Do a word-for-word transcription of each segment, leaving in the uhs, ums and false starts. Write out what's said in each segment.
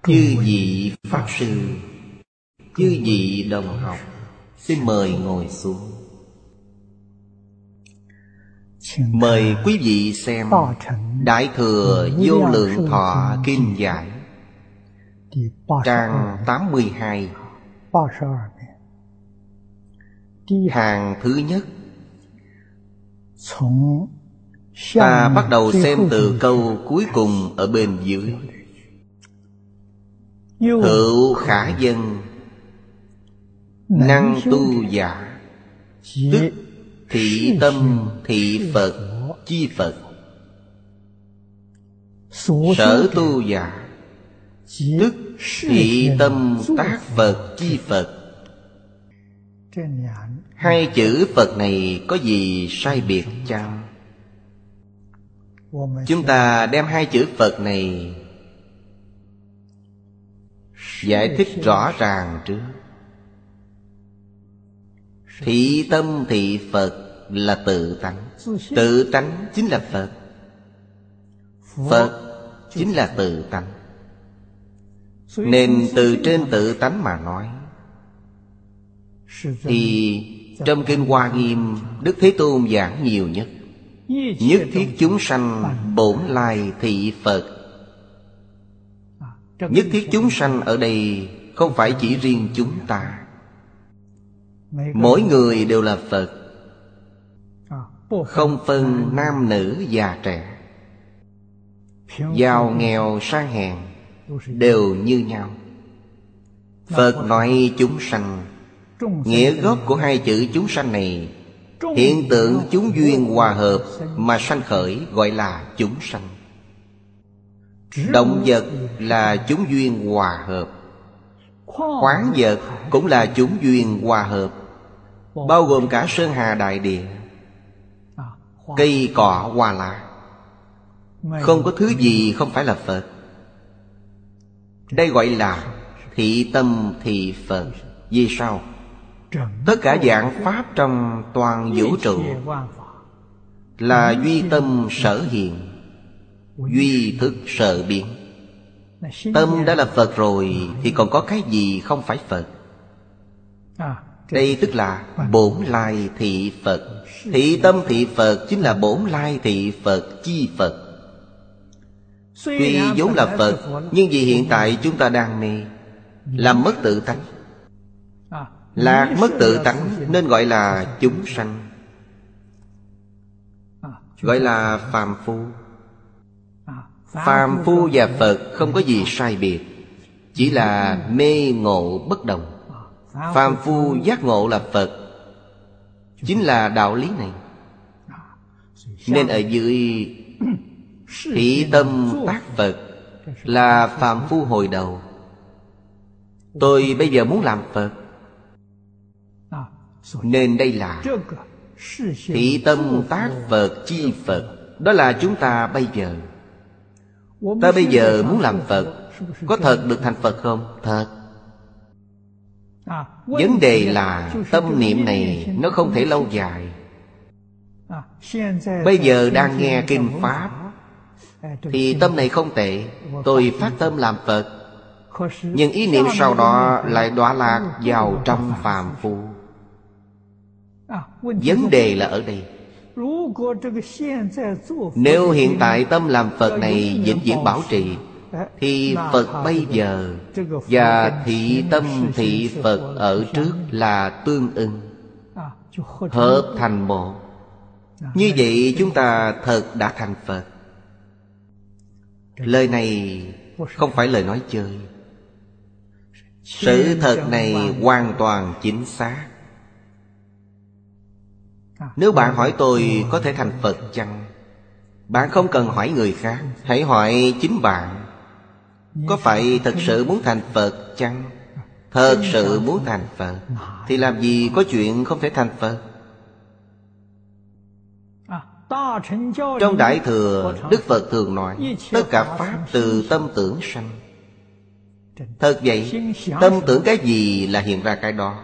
Chư vị Pháp Sư, chư vị đồng học, xin mời ngồi xuống. Mời quý vị xem Đại Thừa Vô Lượng Thọ Kinh Giải, trang tám mươi hai, hàng thứ nhất. Ta bắt đầu xem từ câu cuối cùng ở bên dưới. Hữu khả dân năng tu giả, tức thị tâm thị Phật chi Phật. Sở tu giả, tức thị tâm tác Phật chi Phật. Hai chữ Phật này có gì sai biệt chăng? Chúng ta đem hai chữ Phật này giải thích rõ ràng trước. Thị tâm thị Phật là tự tánh. Tự tánh chính là Phật. Phật chính là tự tánh. Nên từ trên tự tánh mà nói, thì trong Kinh Hoa Nghiêm, Đức Thế Tôn giảng nhiều nhất. Nhất thiết chúng sanh bổn lai thị Phật. Nhất thiết chúng sanh ở đây không phải chỉ riêng chúng ta. Mỗi người đều là Phật, không phân nam nữ già trẻ, giàu nghèo sang hèn, đều như nhau. Phật nói chúng sanh, nghĩa gốc của hai chữ chúng sanh này, hiện tượng chúng duyên hòa hợp mà sanh khởi gọi là chúng sanh. Động vật là chúng duyên hòa hợp, khoáng vật cũng là chúng duyên hòa hợp, bao gồm cả sơn hà đại địa, cây cỏ hoa lá. Không có thứ gì không phải là Phật. Đây gọi là thị tâm thị Phật. Vì sao? Tất cả dạng Pháp trong toàn vũ trụ là duy tâm sở hiện, duy thức sở biến. Tâm đã là Phật rồi thì còn có cái gì không phải Phật? Đây tức là bổn lai thị Phật. Thị tâm thị Phật chính là bổn lai thị Phật chi Phật. Tuy vốn là Phật, nhưng vì hiện tại chúng ta đang mê, làm mất tự tánh, lạc mất tự tánh, nên gọi là chúng sanh, gọi là phàm phu. Phàm phu và Phật không có gì sai biệt, chỉ là mê ngộ bất đồng. Phàm phu giác ngộ là Phật, chính là đạo lý này. Nên ở dưới thị tâm tác Phật là phàm phu hồi đầu. Tôi bây giờ muốn làm Phật, nên đây là thị tâm tác Phật chi Phật. Đó là chúng ta bây giờ. Ta bây giờ muốn làm Phật, có thật được thành Phật không? Thật. Vấn đề là tâm niệm này nó không thể lâu dài. Bây giờ đang nghe kinh Pháp thì tâm này không tệ, tôi phát tâm làm Phật. Nhưng ý niệm sau đó lại đọa lạc vào trong phàm phu. Vấn đề là ở đây. Nếu hiện tại tâm làm Phật này vĩnh viễn bảo trì, thì Phật bây giờ và thị tâm thị Phật ở trước là tương ưng, hợp thành một. Như vậy chúng ta thật đã thành Phật. Lời này không phải lời nói chơi. Sự thật này hoàn toàn chính xác. Nếu bạn hỏi tôi có thể thành Phật chăng, bạn không cần hỏi người khác, hãy hỏi chính bạn. Có phải thật sự muốn thành Phật chăng? Thật sự muốn thành Phật thì làm gì có chuyện không thể thành Phật? Trong Đại Thừa, Đức Phật thường nói tất cả Pháp từ tâm tưởng sanh. Thật vậy, tâm tưởng cái gì là hiện ra cái đó.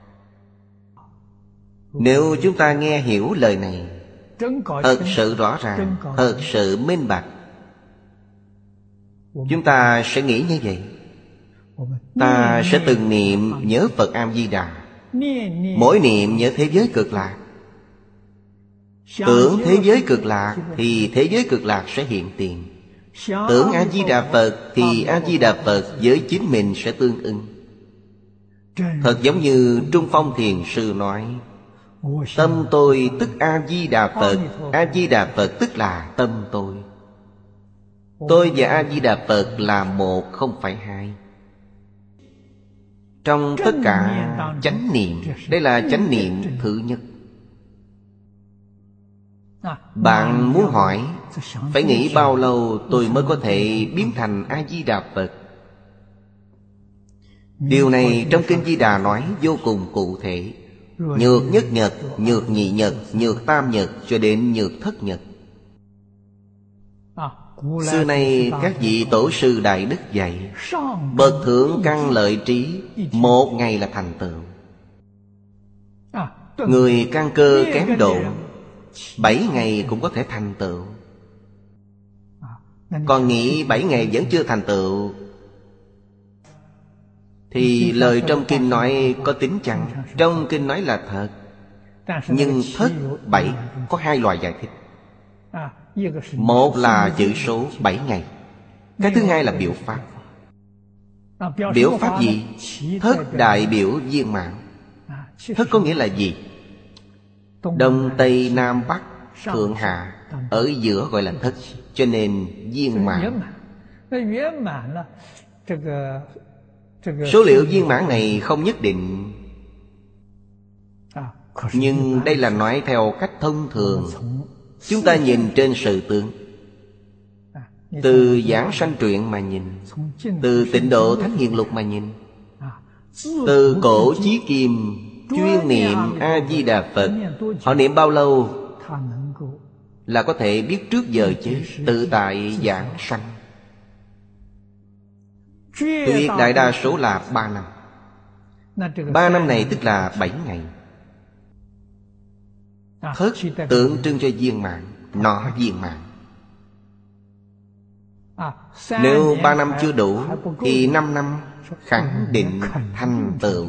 Nếu chúng ta nghe hiểu lời này thật sự rõ ràng, thật sự minh bạch, chúng ta sẽ nghĩ như vậy. Ta sẽ từng niệm nhớ Phật A-di-đà, mỗi niệm nhớ thế giới cực lạc. Tưởng thế giới cực lạc thì thế giới cực lạc sẽ hiện tiền. Tưởng A-di-đà Phật thì A-di-đà Phật với chính mình sẽ tương ưng. Thật giống như Trung Phong Thiền Sư nói, tâm tôi tức A-di-đà Phật, A-di-đà Phật tức là tâm tôi. Tôi và A-di-đà Phật là một, không phải hai. Trong tất cả chánh niệm, đây là chánh niệm thứ nhất. Bạn muốn hỏi, phải nghĩ bao lâu tôi mới có thể biến thành A-di-đà Phật? Điều này trong Kinh Di Đà nói vô cùng cụ thể. Nhược nhất nhật, nhược nhị nhật, nhược tam nhật, cho đến nhược thất nhật. Xưa nay các vị tổ sư Đại Đức dạy, bậc thượng căn lợi trí, một ngày là thành tựu. Người căn cơ kém độ, bảy ngày cũng có thể thành tựu. Còn nghĩ bảy ngày vẫn chưa thành tựu thì lời trong kinh nói có tính chăng? Trong kinh nói là thật, nhưng thất bảy có hai loại giải thích. Một là chữ số bảy ngày, cái thứ hai là biểu pháp. Biểu pháp gì? Thất đại biểu viên mãn. Thất có nghĩa là gì? Đông Tây Nam Bắc Thượng Hạ, ở giữa gọi là thất, cho nên viên mãn. Số liệu viên mãn này không nhất định, nhưng đây là nói theo cách thông thường. Chúng ta nhìn trên sự tướng, từ Giảng Sanh Truyện mà nhìn, từ Tịnh Độ Thánh Hiền Lục mà nhìn, từ cổ chí kim chuyên niệm A-di-đà Phật, họ niệm bao lâu là có thể biết trước giờ chết, tự tại giảng sanh. Tuyệt đại đa số là ba năm. Ba năm này tức là bảy ngày. Thất tượng trưng cho viên mãn, nó viên mãn. Nếu ba năm chưa đủ thì năm năm khẳng định thành tựu.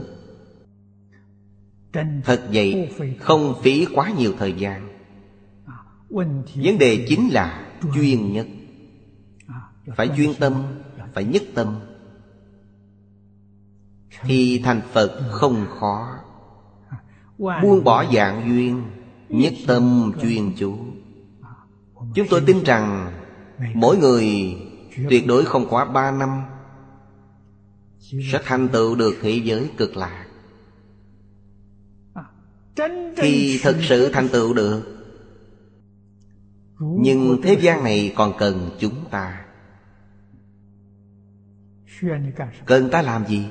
Thật vậy, không phí quá nhiều thời gian. Vấn đề chính là chuyên nhất. Phải chuyên tâm, phải nhất tâm, thì thành Phật không khó. Buông bỏ dạng duyên, nhất tâm chuyên chú. Chúng tôi tin rằng mỗi người tuyệt đối không quá ba năm sẽ thành tựu được thế giới cực lạc. Thì thật sự thành tựu được. Nhưng thế gian này còn cần chúng ta. Cần ta làm gì?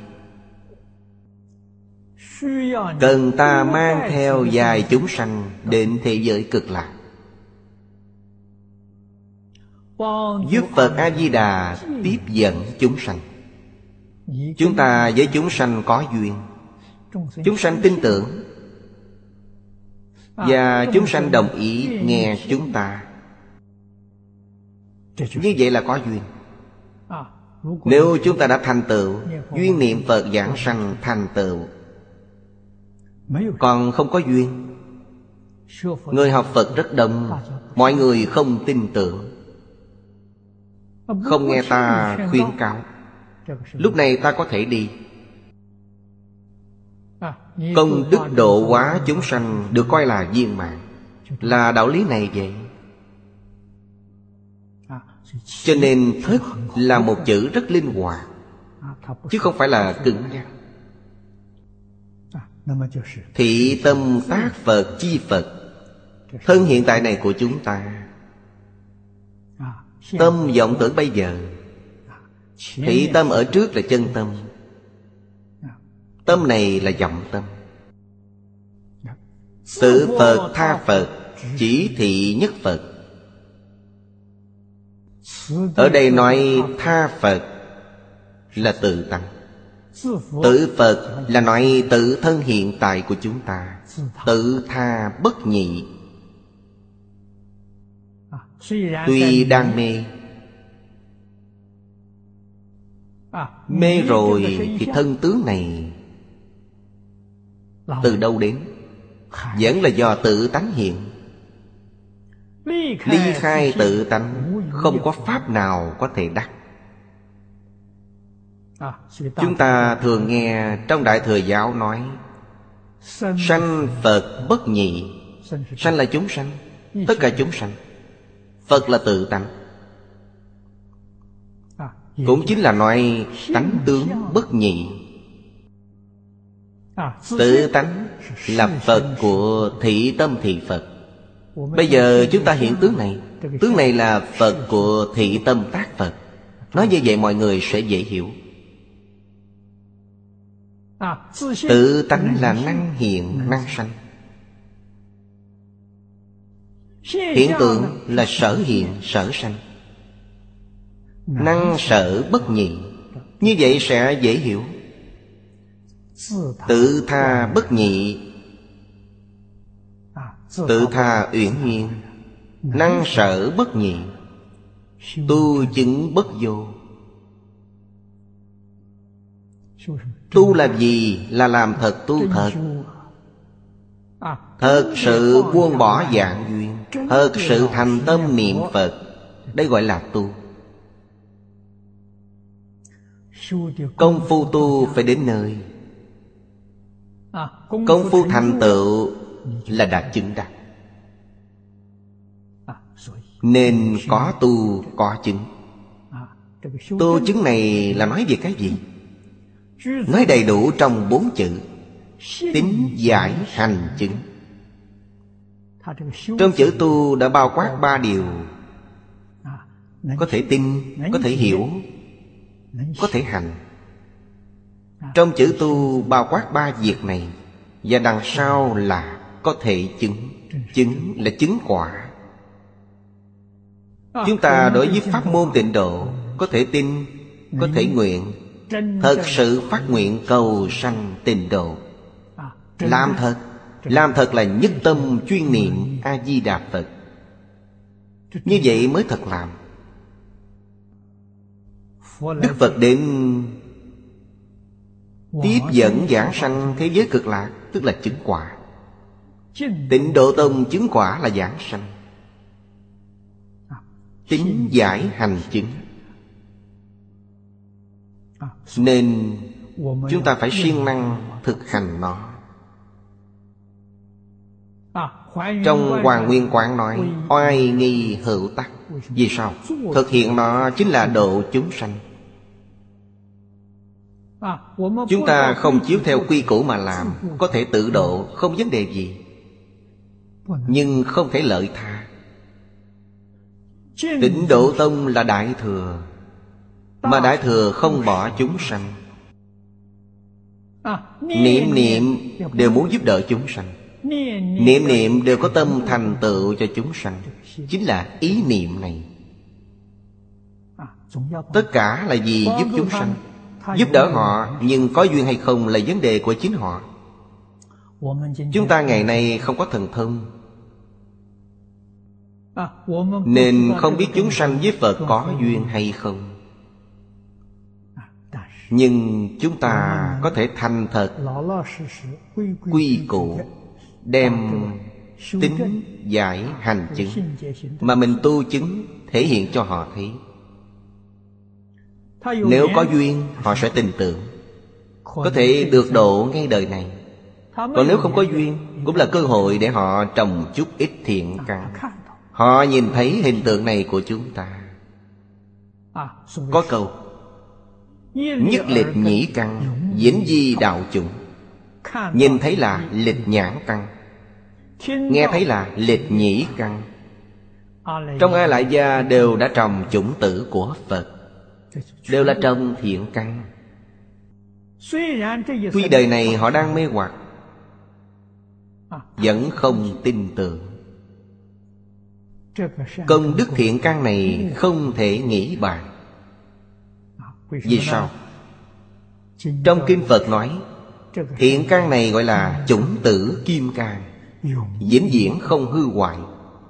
Cần ta mang theo vài chúng sanh đến thế giới cực lạc, giúp Phật A-di-đà tiếp dẫn chúng sanh. Chúng ta với chúng sanh có duyên, chúng sanh tin tưởng, và chúng sanh đồng ý nghe chúng ta. Như vậy là có duyên. Nếu chúng ta đã thành tựu, duyên niệm Phật giảng sanh thành tựu, còn không có duyên, người học Phật rất đông, mọi người không tin tưởng, không nghe ta khuyên cáo, lúc này ta có thể đi. Công đức độ hóa chúng sanh được coi là viên mãn, là đạo lý này vậy. Cho nên thất là một chữ rất linh hoạt, chứ không phải là cứng nhắc. Thị tâm tác Phật chi Phật, thân hiện tại này của chúng ta. Tâm vọng tưởng bây giờ, thị tâm ở trước là chân tâm, tâm này là vọng tâm. Tự Phật tha Phật, chỉ thị nhất Phật. Ở đây nói tha Phật là tự tăng, tự Phật là nói tự thân hiện tại của chúng ta, tự tha bất nhị. Tuy đang mê, Mê rồi thì thân tướng này từ đâu đến? Vẫn là do tự tánh hiện. Ly khai tự tánh, không có pháp nào có thể đắc. Chúng ta thường nghe trong Đại Thừa Giáo nói sanh Phật bất nhị. Sanh là chúng sanh, tất cả chúng sanh. Phật là tự tánh, cũng chính là nói tánh tướng bất nhị. Tự tánh là Phật của thị tâm thị Phật. Bây giờ chúng ta hiện tướng này. Tướng này là Phật của thị tâm tác Phật. Nói như vậy mọi người sẽ dễ hiểu. Tự tánh là năng hiện, năng sanh. Hiện tượng là sở hiện, sở sanh. Năng sở bất nhị. Như vậy sẽ dễ hiểu. Tự tha bất nhị, tự tha uyển nhiên. Năng sở bất nhị, tu chứng bất vô. Tu là gì? Là làm thật tu thật. Thật sự buông bỏ dạng duyên, thật sự thành tâm niệm Phật. Đây gọi là tu. Công phu tu phải đến nơi. Công phu thành tựu là đạt chứng đắc. Nên có tu có chứng. Tu chứng này là nói về cái gì? Nói đầy đủ trong bốn chữ: tín giải hành chứng. Trong chữ tu đã bao quát ba điều: có thể tin, có thể hiểu, có thể hành. Trong chữ tu bao quát ba việc này. Và đằng sau là có thể chứng. Chứng là chứng quả. Chúng ta đối với pháp môn Tịnh Độ có thể tin, có thể nguyện, thật sự phát nguyện cầu sanh Tịnh Độ. Làm thật. Làm thật là nhất tâm chuyên niệm A-di-đà Phật. Như vậy mới thật làm. Đức Phật đến tiếp dẫn giảng sanh thế giới cực lạc, tức là chứng quả. Tịnh Độ Tông chứng quả là giảng sanh. Tín giải hành chứng. Nên chúng ta phải siêng năng thực hành nó. Trong Hoàng Nguyên Quán nói oai nghi hữu tắc. Vì sao? Thực hiện nó chính là độ chúng sanh. Chúng ta không chiếu theo quy củ mà làm, có thể tự độ, không vấn đề gì. Nhưng không thể lợi tha. Tịnh Độ Tông là Đại Thừa, mà Đại Thừa không bỏ chúng sanh. Niệm niệm đều muốn giúp đỡ chúng sanh. Niệm niệm đều có tâm thành tựu cho chúng sanh. Chính là ý niệm này. Tất cả là vì giúp chúng sanh. Giúp đỡ họ, nhưng có duyên hay không là vấn đề của chính họ. Chúng ta ngày nay không có thần thông, nên không biết chúng sanh với Phật có duyên hay không. Nhưng chúng ta có thể thành thật quy củ, đem tín giải hành chứng mà mình tu chứng thể hiện cho họ thấy. Nếu có duyên họ sẽ tin tưởng, có thể được độ ngay đời này. Còn nếu không có duyên, cũng là cơ hội để họ trồng chút ít thiện căn. Họ nhìn thấy hình tượng này của chúng ta. Có câu nhất lịch nhĩ căn, vĩnh di đạo chủng. Nhìn thấy là lịch nhãn căn, nghe thấy là lịch nhĩ căn. Trong A Lại Gia đều đã trồng chủng tử của Phật, đều là trồng thiện căn. Tuy đời này họ đang mê hoặc, vẫn không tin tưởng. Công đức thiện căn này không thể nghĩ bàn. Vì sao? Trong Kinh Phật nói thiện căn này gọi là chủng tử kim cang, vĩnh viễn không hư hoại.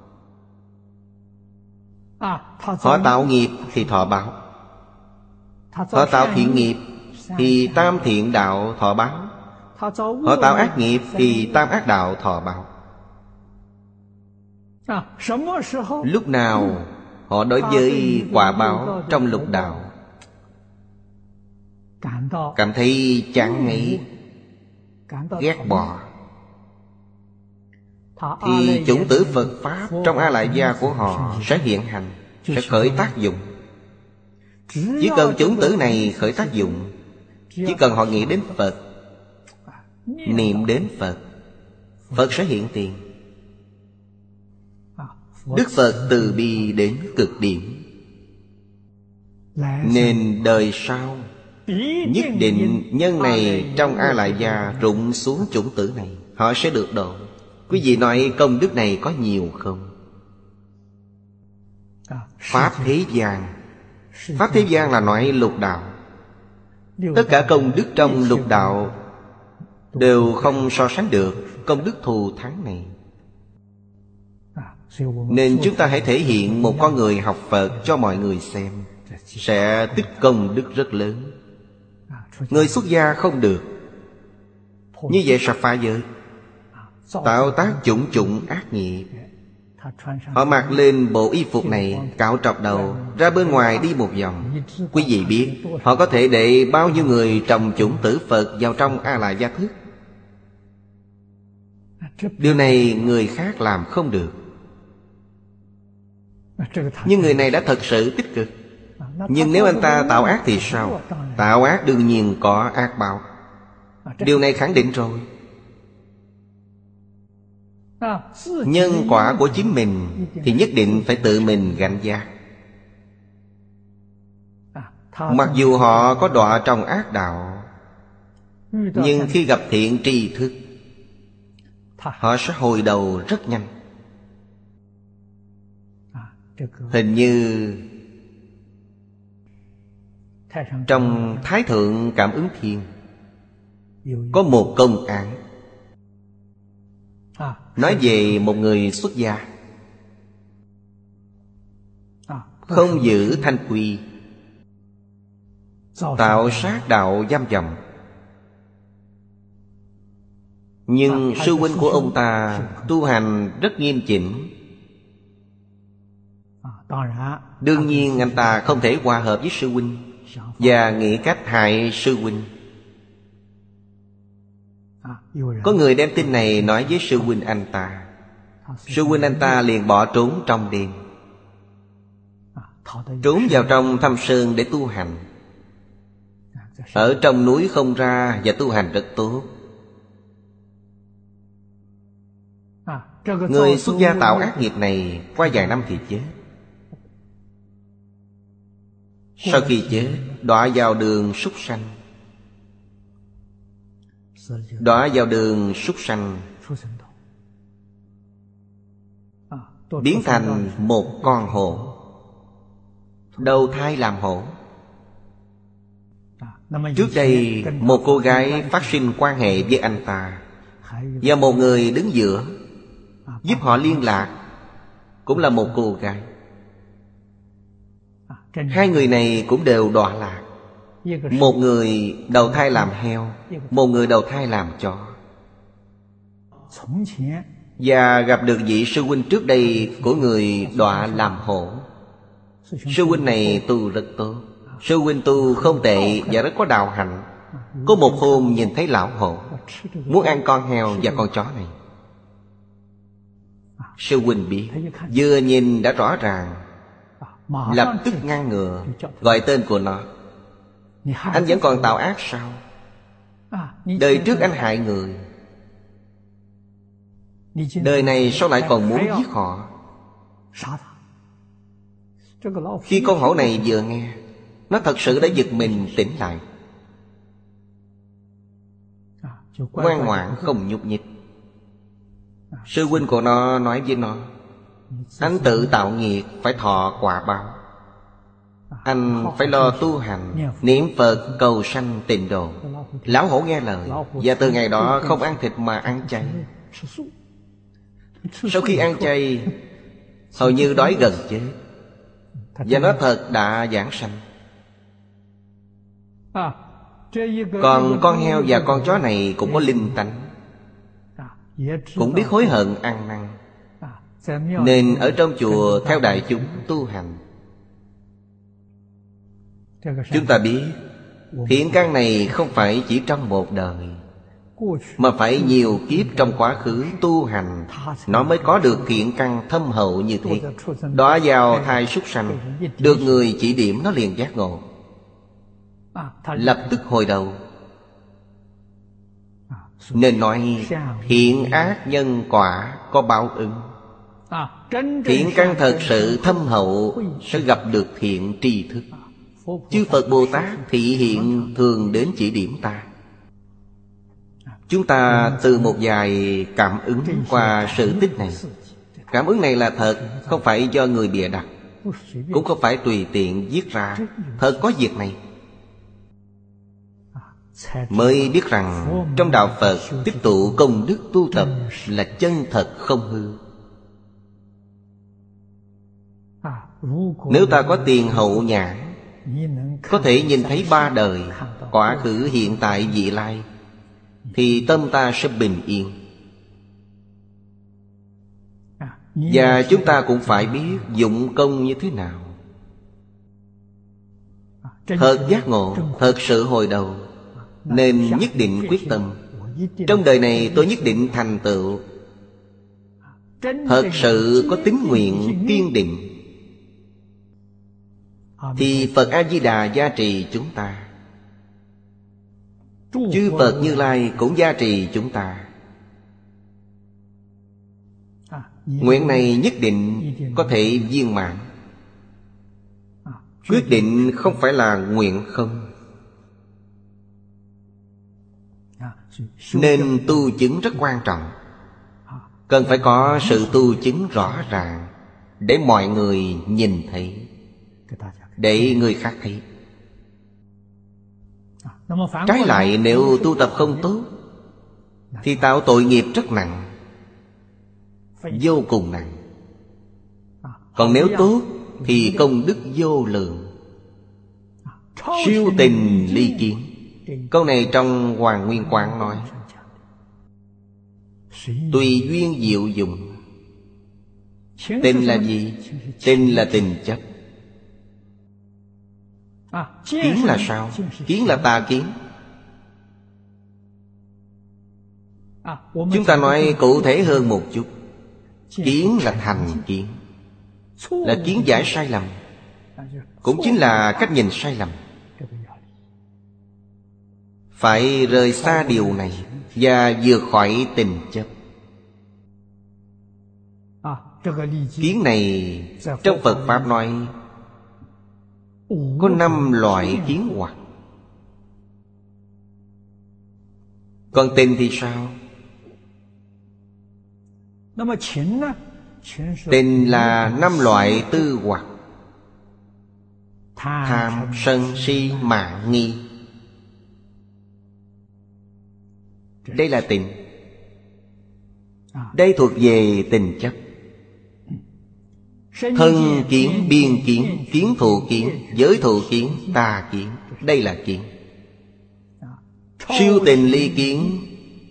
Họ tạo nghiệp thì thọ báo. Họ tạo thiện nghiệp thì tam thiện đạo thọ báo. Họ tạo ác nghiệp thì tam ác đạo thọ báo. Lúc nào họ đối với quả báo trong lục đạo cảm thấy chán ngấy, ghét bỏ, thì chủng tử Phật Pháp trong A Lại Gia của họ sẽ hiện hành, sẽ khởi tác dụng. Chỉ cần chủng tử này khởi tác dụng, chỉ cần họ nghĩ đến Phật, niệm đến Phật, Phật sẽ hiện tiền. Đức Phật từ bi đến cực điểm, nên đời sau nhất định nhân này trong A Lại Gia rụng xuống chủng tử này, họ sẽ được độ. Quý vị nói công đức này có nhiều không? Pháp thế gian, Pháp thế gian là nói lục đạo. Tất cả công đức trong lục đạo đều không so sánh được công đức thù thắng này. Nên chúng ta hãy thể hiện một con người học Phật cho mọi người xem, sẽ tích công đức rất lớn. Người xuất gia không được, như vậy sẽ phá giới, tạo tác chủng chủng ác nghiệp. Họ mặc lên bộ y phục này, cạo trọc đầu, ra bên ngoài đi một vòng. Quý vị biết họ có thể để bao nhiêu người trồng chủng tử Phật vào trong A Lại Gia thức. Điều này người khác làm không được. Nhưng người này đã thật sự tích cực. Nhưng nếu anh ta tạo ác thì sao? Tạo ác đương nhiên có ác báo. Điều này khẳng định rồi. Nhân quả của chính mình thì nhất định phải tự mình gánh vác. Mặc dù họ có đọa trong ác đạo, nhưng khi gặp thiện tri thức, họ sẽ hồi đầu rất nhanh. Hình như trong Thái Thượng Cảm Ứng Thiên có một công án nói về một người xuất gia không giữ thanh quy, tạo sát đạo giam vòng. Nhưng sư huynh của ông ta tu hành rất nghiêm chỉnh. Đương nhiên anh ta không thể hòa hợp với sư huynh và nghĩ cách hại sư huynh. Có người đem tin này nói với sư huynh anh ta. Sư huynh anh ta liền bỏ trốn trong đêm, trốn vào trong thâm sơn để tu hành. Ở trong núi không ra và tu hành rất tốt. Người xuất gia tạo ác nghiệp này qua vài năm thì chết. Sau khi chết, đọa vào đường súc sanh. Đọa vào đường súc sanh, biến thành một con hổ, đầu thai làm hổ. Trước đây một cô gái phát sinh quan hệ với anh ta, và một người đứng giữa giúp họ liên lạc, cũng là một cô gái. Hai người này cũng đều đọa lạc. Một người đầu thai làm heo, một người đầu thai làm chó. Và gặp được vị sư huynh trước đây của người đọa làm hổ. Sư huynh này tu rất tốt. Sư huynh tu không tệ và rất có đạo hạnh. Có một hôm nhìn thấy lão hổ muốn ăn con heo và con chó này. Sư huynh biết, vừa nhìn đã rõ ràng, lập tức ngăn ngừa, gọi tên của nó. Anh vẫn còn tạo ác sao? Đời trước anh hại người, đời này sao lại còn muốn giết họ? Khi con hổ này vừa nghe, nó thật sự đã giật mình tỉnh lại, ngoan ngoãn không nhúc nhích. Sư huynh của nó nói với nó: anh tự tạo nghiệp phải thọ quả báo. Anh phải lo tu hành, niệm Phật cầu sanh tịnh độ. Lão hổ nghe lời, và từ ngày đó không ăn thịt mà ăn chay. Sau khi ăn chay, hầu như đói gần chết, và nó thật đã giảng sanh. Còn con heo và con chó này cũng có linh tánh, cũng biết hối hận ăn năn, nên ở trong chùa theo đại chúng tu hành. Chúng ta biết thiện căn này không phải chỉ trong một đời, mà phải nhiều kiếp trong quá khứ tu hành, nó mới có được thiện căn thâm hậu như thế. Đọa vào thai súc sanh, được người chỉ điểm nó liền giác ngộ, lập tức hồi đầu. Nên nói thiện ác nhân quả có báo ứng. Thiện căn thật sự thâm hậu sẽ gặp được thiện tri thức. Chư Phật Bồ Tát thị hiện thường đến chỉ điểm ta. Chúng ta từ một vài cảm ứng qua sự tích này. Cảm ứng này là thật, không phải do người bịa đặt, cũng không phải tùy tiện viết ra. Thật có việc này, mới biết rằng trong đạo Phật tích tụ công đức tu tập là chân thật không hư. Nếu ta có tiền hậu nhãn, có thể nhìn thấy ba đời, quá khứ hiện tại vị lai, thì tâm ta sẽ bình yên. Và chúng ta cũng phải biết dụng công như thế nào. Thật giác ngộ, thật sự hồi đầu, nên nhất định quyết tâm, trong đời này tôi nhất định thành tựu. Thật sự có tín nguyện kiên định, thì Phật A-di-đà gia trì chúng ta, chư Phật Như Lai cũng gia trì chúng ta. Nguyện này nhất định có thể viên mãn. Quyết định không phải là nguyện không. Nên tu chứng rất quan trọng. Cần phải có sự tu chứng rõ ràng, để mọi người nhìn thấy, để người khác thấy. Trái lại, nếu tu tập không tốt thì tạo tội nghiệp rất nặng, vô cùng nặng. Còn nếu tốt thì công đức vô lượng. Siêu tình ly kiến, câu này trong Hoàng Nguyên Quán nói. Tùy duyên diệu dụng. Tình là gì? Tình là tình chấp. Kiến là sao? Kiến là tà kiến. Chúng ta nói cụ thể hơn một chút. Kiến là thành kiến, là kiến giải sai lầm, cũng chính là cách nhìn sai lầm. Phải rời xa điều này và vượt khỏi tình chấp. Kiến này trong Phật Pháp nói có năm loại kiến hoặc. Còn tình thì sao? Tình là năm loại tư hoặc: tham, sân, si, mạn, nghi. Đây là tình. Đây thuộc về tình chấp. Thân kiến, biên kiến, kiến thụ kiến, giới thụ kiến, tà kiến. Đây là kiến. Siêu tình ly kiến,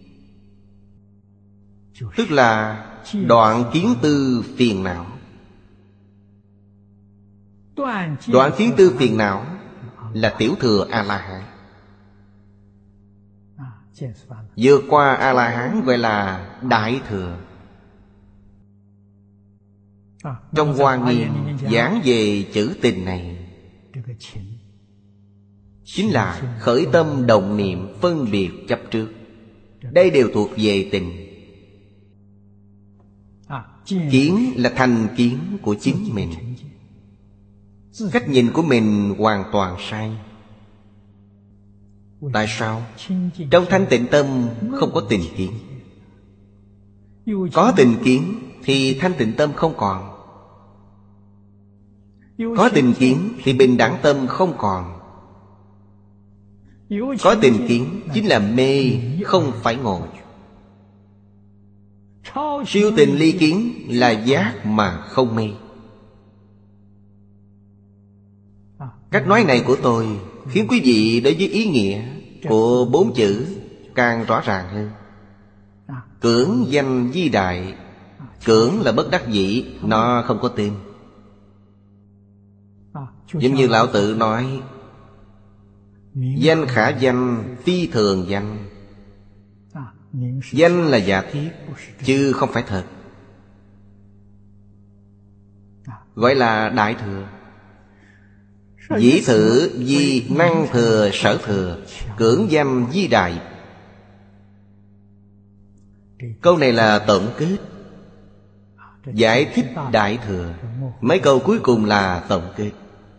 tức là đoạn kiến tư phiền não. Đoạn kiến tư phiền não là tiểu thừa A-la-hán. Vượt qua A-la-hán gọi là đại thừa. Trong Hoa Nghiêm giảng về chữ tình này, chính là khởi tâm động niệm phân biệt chấp trước. Đây đều thuộc về tình. Kiến là thành kiến của chính mình. Cách nhìn của mình hoàn toàn sai. Tại sao? Trong thanh tịnh tâm không có tình kiến. Có tình kiến thì thanh tịnh tâm không còn. Có tình kiến thì bình đẳng tâm không còn. Có tình kiến chính là mê, không phải ngộ. Siêu tình ly kiến là giác mà không mê. Cách nói này của tôi khiến quý vị đối với ý nghĩa của bốn chữ càng rõ ràng hơn. Cưỡng danh di đại. Cưỡng là bất đắc dĩ, nó không có tên. Giống như Lão Tử nói: danh khả danh, phi thường danh. Danh là giả thiết, chứ không phải thật. Gọi là đại thừa. Dĩ thử di năng thừa sở thừa, cưỡng danh di đại. Câu này là tổng kết, giải thích đại thừa. Mấy câu cuối cùng là tổng kết.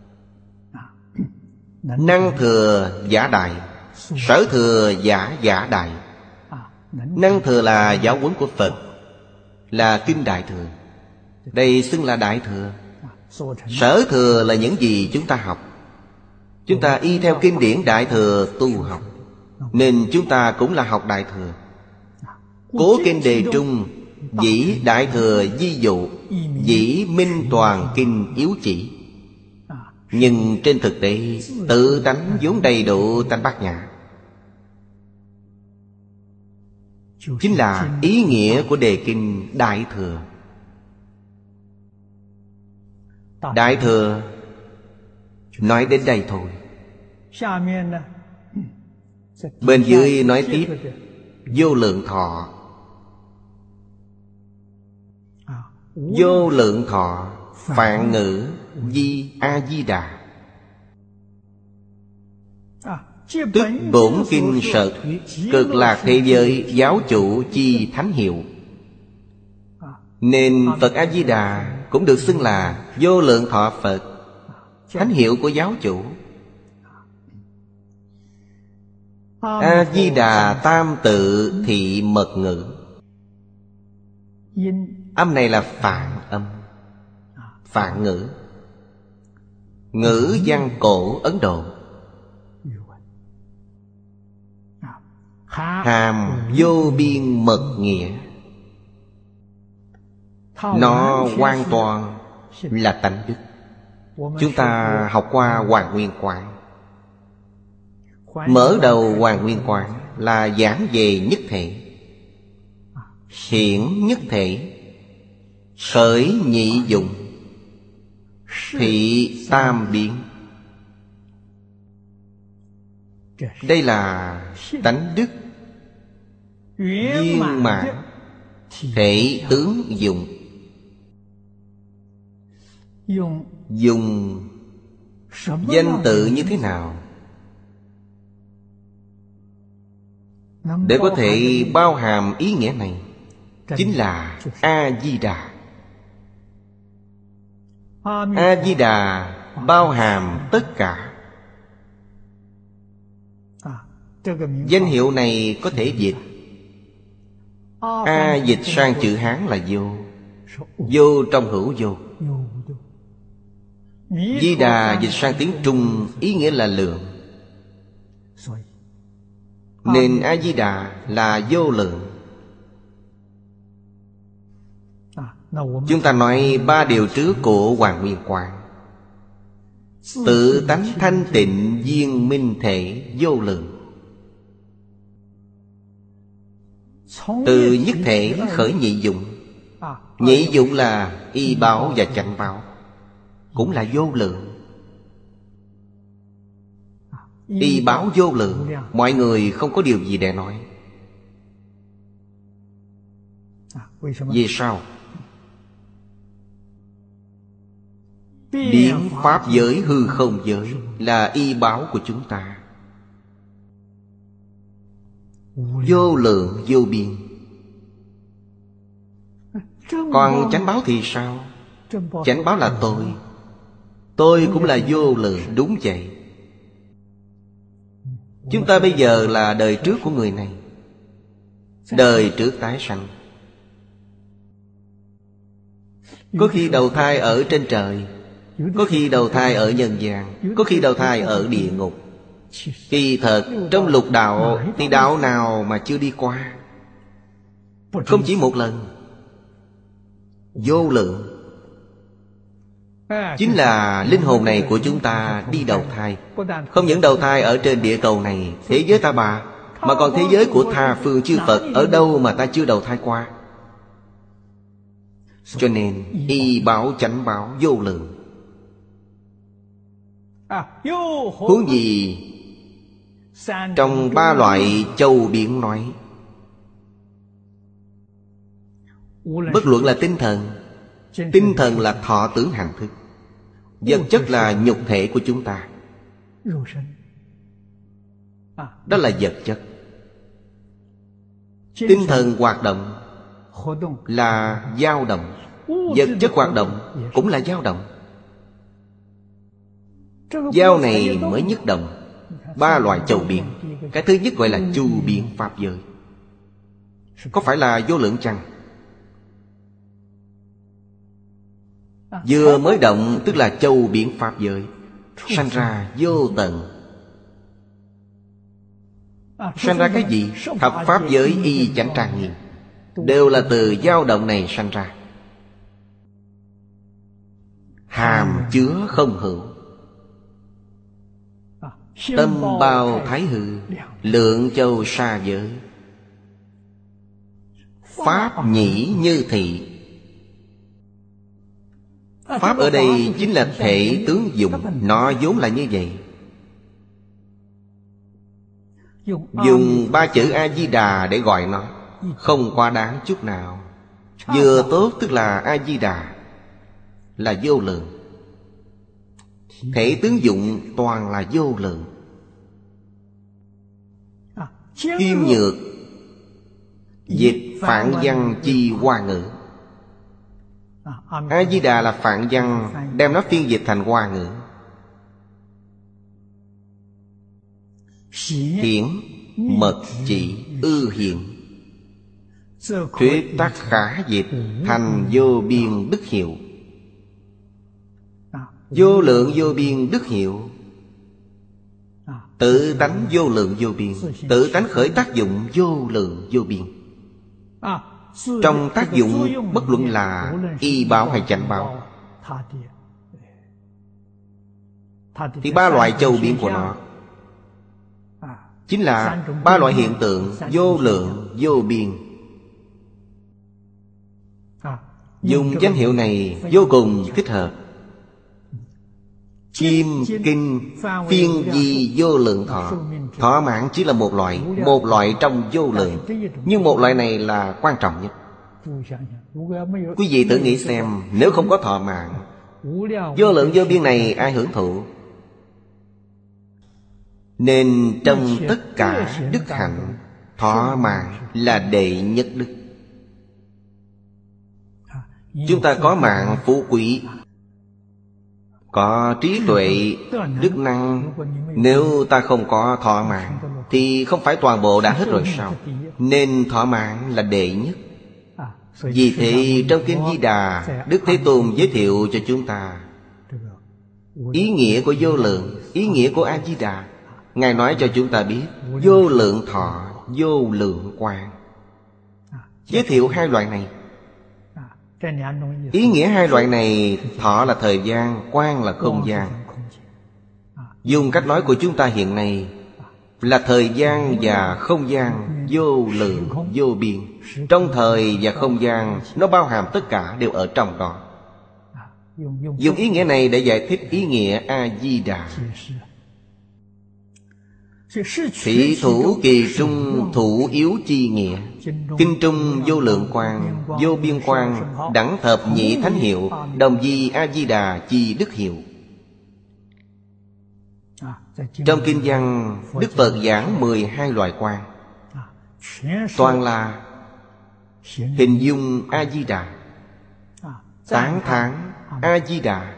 Năng thừa giả đại, sở thừa giả giả đại. Năng thừa là giáo huấn của Phật, là kinh Đại Thừa. Đây xưng là Đại Thừa. Sở thừa là những gì chúng ta học. Chúng ta y theo kinh điển Đại Thừa tu học, nên chúng ta cũng là học Đại Thừa. Cố kinh đề trung, dĩ Đại Thừa di dụ, dĩ minh toàn kinh yếu chỉ. Nhưng trên thực tế, tự tánh vốn đầy đủ tánh bát nhã, chính là ý nghĩa của đề kinh Đại Thừa. Đại Thừa nói đến đây thôi. Bên dưới nói tiếp vô lượng thọ. Vô lượng thọ phạn ngữ di A-di-đà, tức bổn kinh sở thuyết, cực lạc thế giới giáo chủ chi thánh hiệu. Nên Phật A-di-đà cũng được xưng là vô lượng thọ Phật, thánh hiệu của giáo chủ. A-di-đà tam tự thị mật ngữ. Âm này là phạn âm, phạn ngữ, ngữ văn cổ Ấn Độ. Hàm vô biên mật nghĩa. Nó hoàn toàn là tánh đức. Chúng ta học qua Hoàng Nguyên Quán. Mở đầu Hoàng Nguyên Quán là giảng về nhất thể, hiển nhất thể, khởi nhị dụng, thị tam biến. Đây là tánh đức viên mãn, thể tướng dụng. Dùng danh tự như thế nào để có thể bao hàm ý nghĩa này? Chính là A-di-đà. A-di-đà bao hàm tất cả. Danh hiệu này có thể dịch. A dịch sang chữ Hán là vô, vô trong hữu vô. Di đà dịch sang tiếng Trung ý nghĩa là lượng. Nên A-di-đà là vô lượng. Chúng ta nói ba điều trước của Hoàng Nguyên Quán: tự tánh thanh tịnh viên minh thể vô lượng. Từ nhất thể khởi nhị dụng. Nhị dụng là y báo và chánh báo, cũng là vô lượng. Y báo vô lượng, mọi người không có điều gì để nói. Vì sao? Biến pháp giới hư không giới là y báo của chúng ta. Vô lượng vô biên. Còn chánh báo thì sao? Chánh báo là tôi. Tôi cũng là vô lượng, đúng vậy. Chúng ta bây giờ là đời trước của người này, đời trước tái sanh. Có khi đầu thai ở trên trời, có khi đầu thai ở nhân gian, có khi đầu thai ở địa ngục. Kỳ thật trong lục đạo thì đạo nào mà chưa đi qua? Không chỉ một lần, vô lượng. chính là linh hồn này của chúng ta đi đầu thai. Không những đầu thai ở trên địa cầu này, thế giới ta bà, mà còn thế giới của tha phương chư Phật, ở đâu mà ta chưa đầu thai qua. Cho nên y báo chánh báo vô lượng. Huống gì trong ba loại châu biển nói, bất luận là tinh thần, tinh thần là thọ tưởng hành thức, vật chất là nhục thể của chúng ta, đó là vật chất. Tinh thần hoạt động là dao động, vật chất hoạt động cũng là dao động. Dao này mới nhất động. Ba loại châu biển, cái thứ nhất gọi là chu biến pháp giới. Có phải là vô lượng chăng? Vừa mới động tức là châu biển pháp giới, sanh ra vô tận. Sanh ra cái gì? Thập pháp giới y chánh trang nghiêm, đều là từ dao động này sanh ra. Hàm chứa không hữu, tâm bao thái hư, lượng châu sa giới. Pháp nhĩ như thị. Pháp ở đây chính là thể tướng dụng, nó vốn là như vậy. Dùng ba chữ A-di-đà để gọi nó không quá đáng chút nào. Vừa tốt tức là A-di-đà, là vô lượng. Thể tướng dụng toàn là vô lượng. Kim nhược dịch phạn văn chi hoa ngữ. A-di-đà là phạn văn, đem nó phiên dịch thành hoa ngữ. Hiển mật chỉ ư hiện, thuyết tác khả dịch thành vô biên đức hiệu. Vô lượng vô biên đức hiệu, tự tánh vô lượng vô biên, tự tánh khởi tác dụng vô lượng vô biên. Trong tác dụng bất luận là y báo hay chánh báo, thì ba loại châu biến của nó chính là ba loại hiện tượng vô lượng vô biên. Dùng danh hiệu này vô cùng thích hợp. Kim kinh phiên di vô lượng thọ. Thọ mạng chỉ là một loại, một loại trong vô lượng, nhưng một loại này là quan trọng nhất. Quý vị tự nghĩ xem, nếu không có thọ mạng, vô lượng vô biên này ai hưởng thụ? Nên trong tất cả đức hạnh, thọ mạng là đệ nhất đức. Chúng ta có mạng phú quý, có trí tuệ, đức năng. Nếu ta không có thọ mạng thì không phải toàn bộ đã hết rồi sao? Nên thọ mạng là đệ nhất. Vì thế trong Kinh Di Đà, Đức Thế Tôn giới thiệu cho chúng ta ý nghĩa của vô lượng, ý nghĩa của A-di-đà. Ngài nói cho chúng ta biết vô lượng thọ, vô lượng quang. Giới thiệu hai loại này. Ý nghĩa hai loại này, thọ là thời gian, quang là không gian. Dùng cách nói của chúng ta hiện nay là thời gian và không gian vô lượng vô biên. Trong thời và không gian, nó bao hàm tất cả đều ở trong đó. Dùng ý nghĩa này để giải thích ý nghĩa A-di-đà. Thị thủ kỳ trung thủ yếu chi nghĩa. Kinh trung vô lượng quang, vô biên quang, đẳng thập nhị thánh hiệu, đồng di A-di-đà chi đức hiệu. Trong kinh văn, Đức Phật giảng mười hai loại quang, toàn là hình dung A-di-đà, tán thán A-di-đà.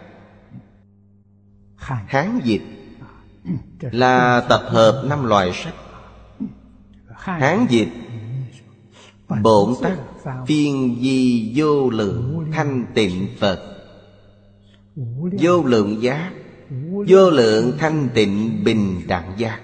Hán dịch là tập hợp năm loại sách. Hán dịch bổn tắc phiên di vô lượng thanh tịnh Phật. Vô lượng giác, vô lượng thanh tịnh bình đẳng giác.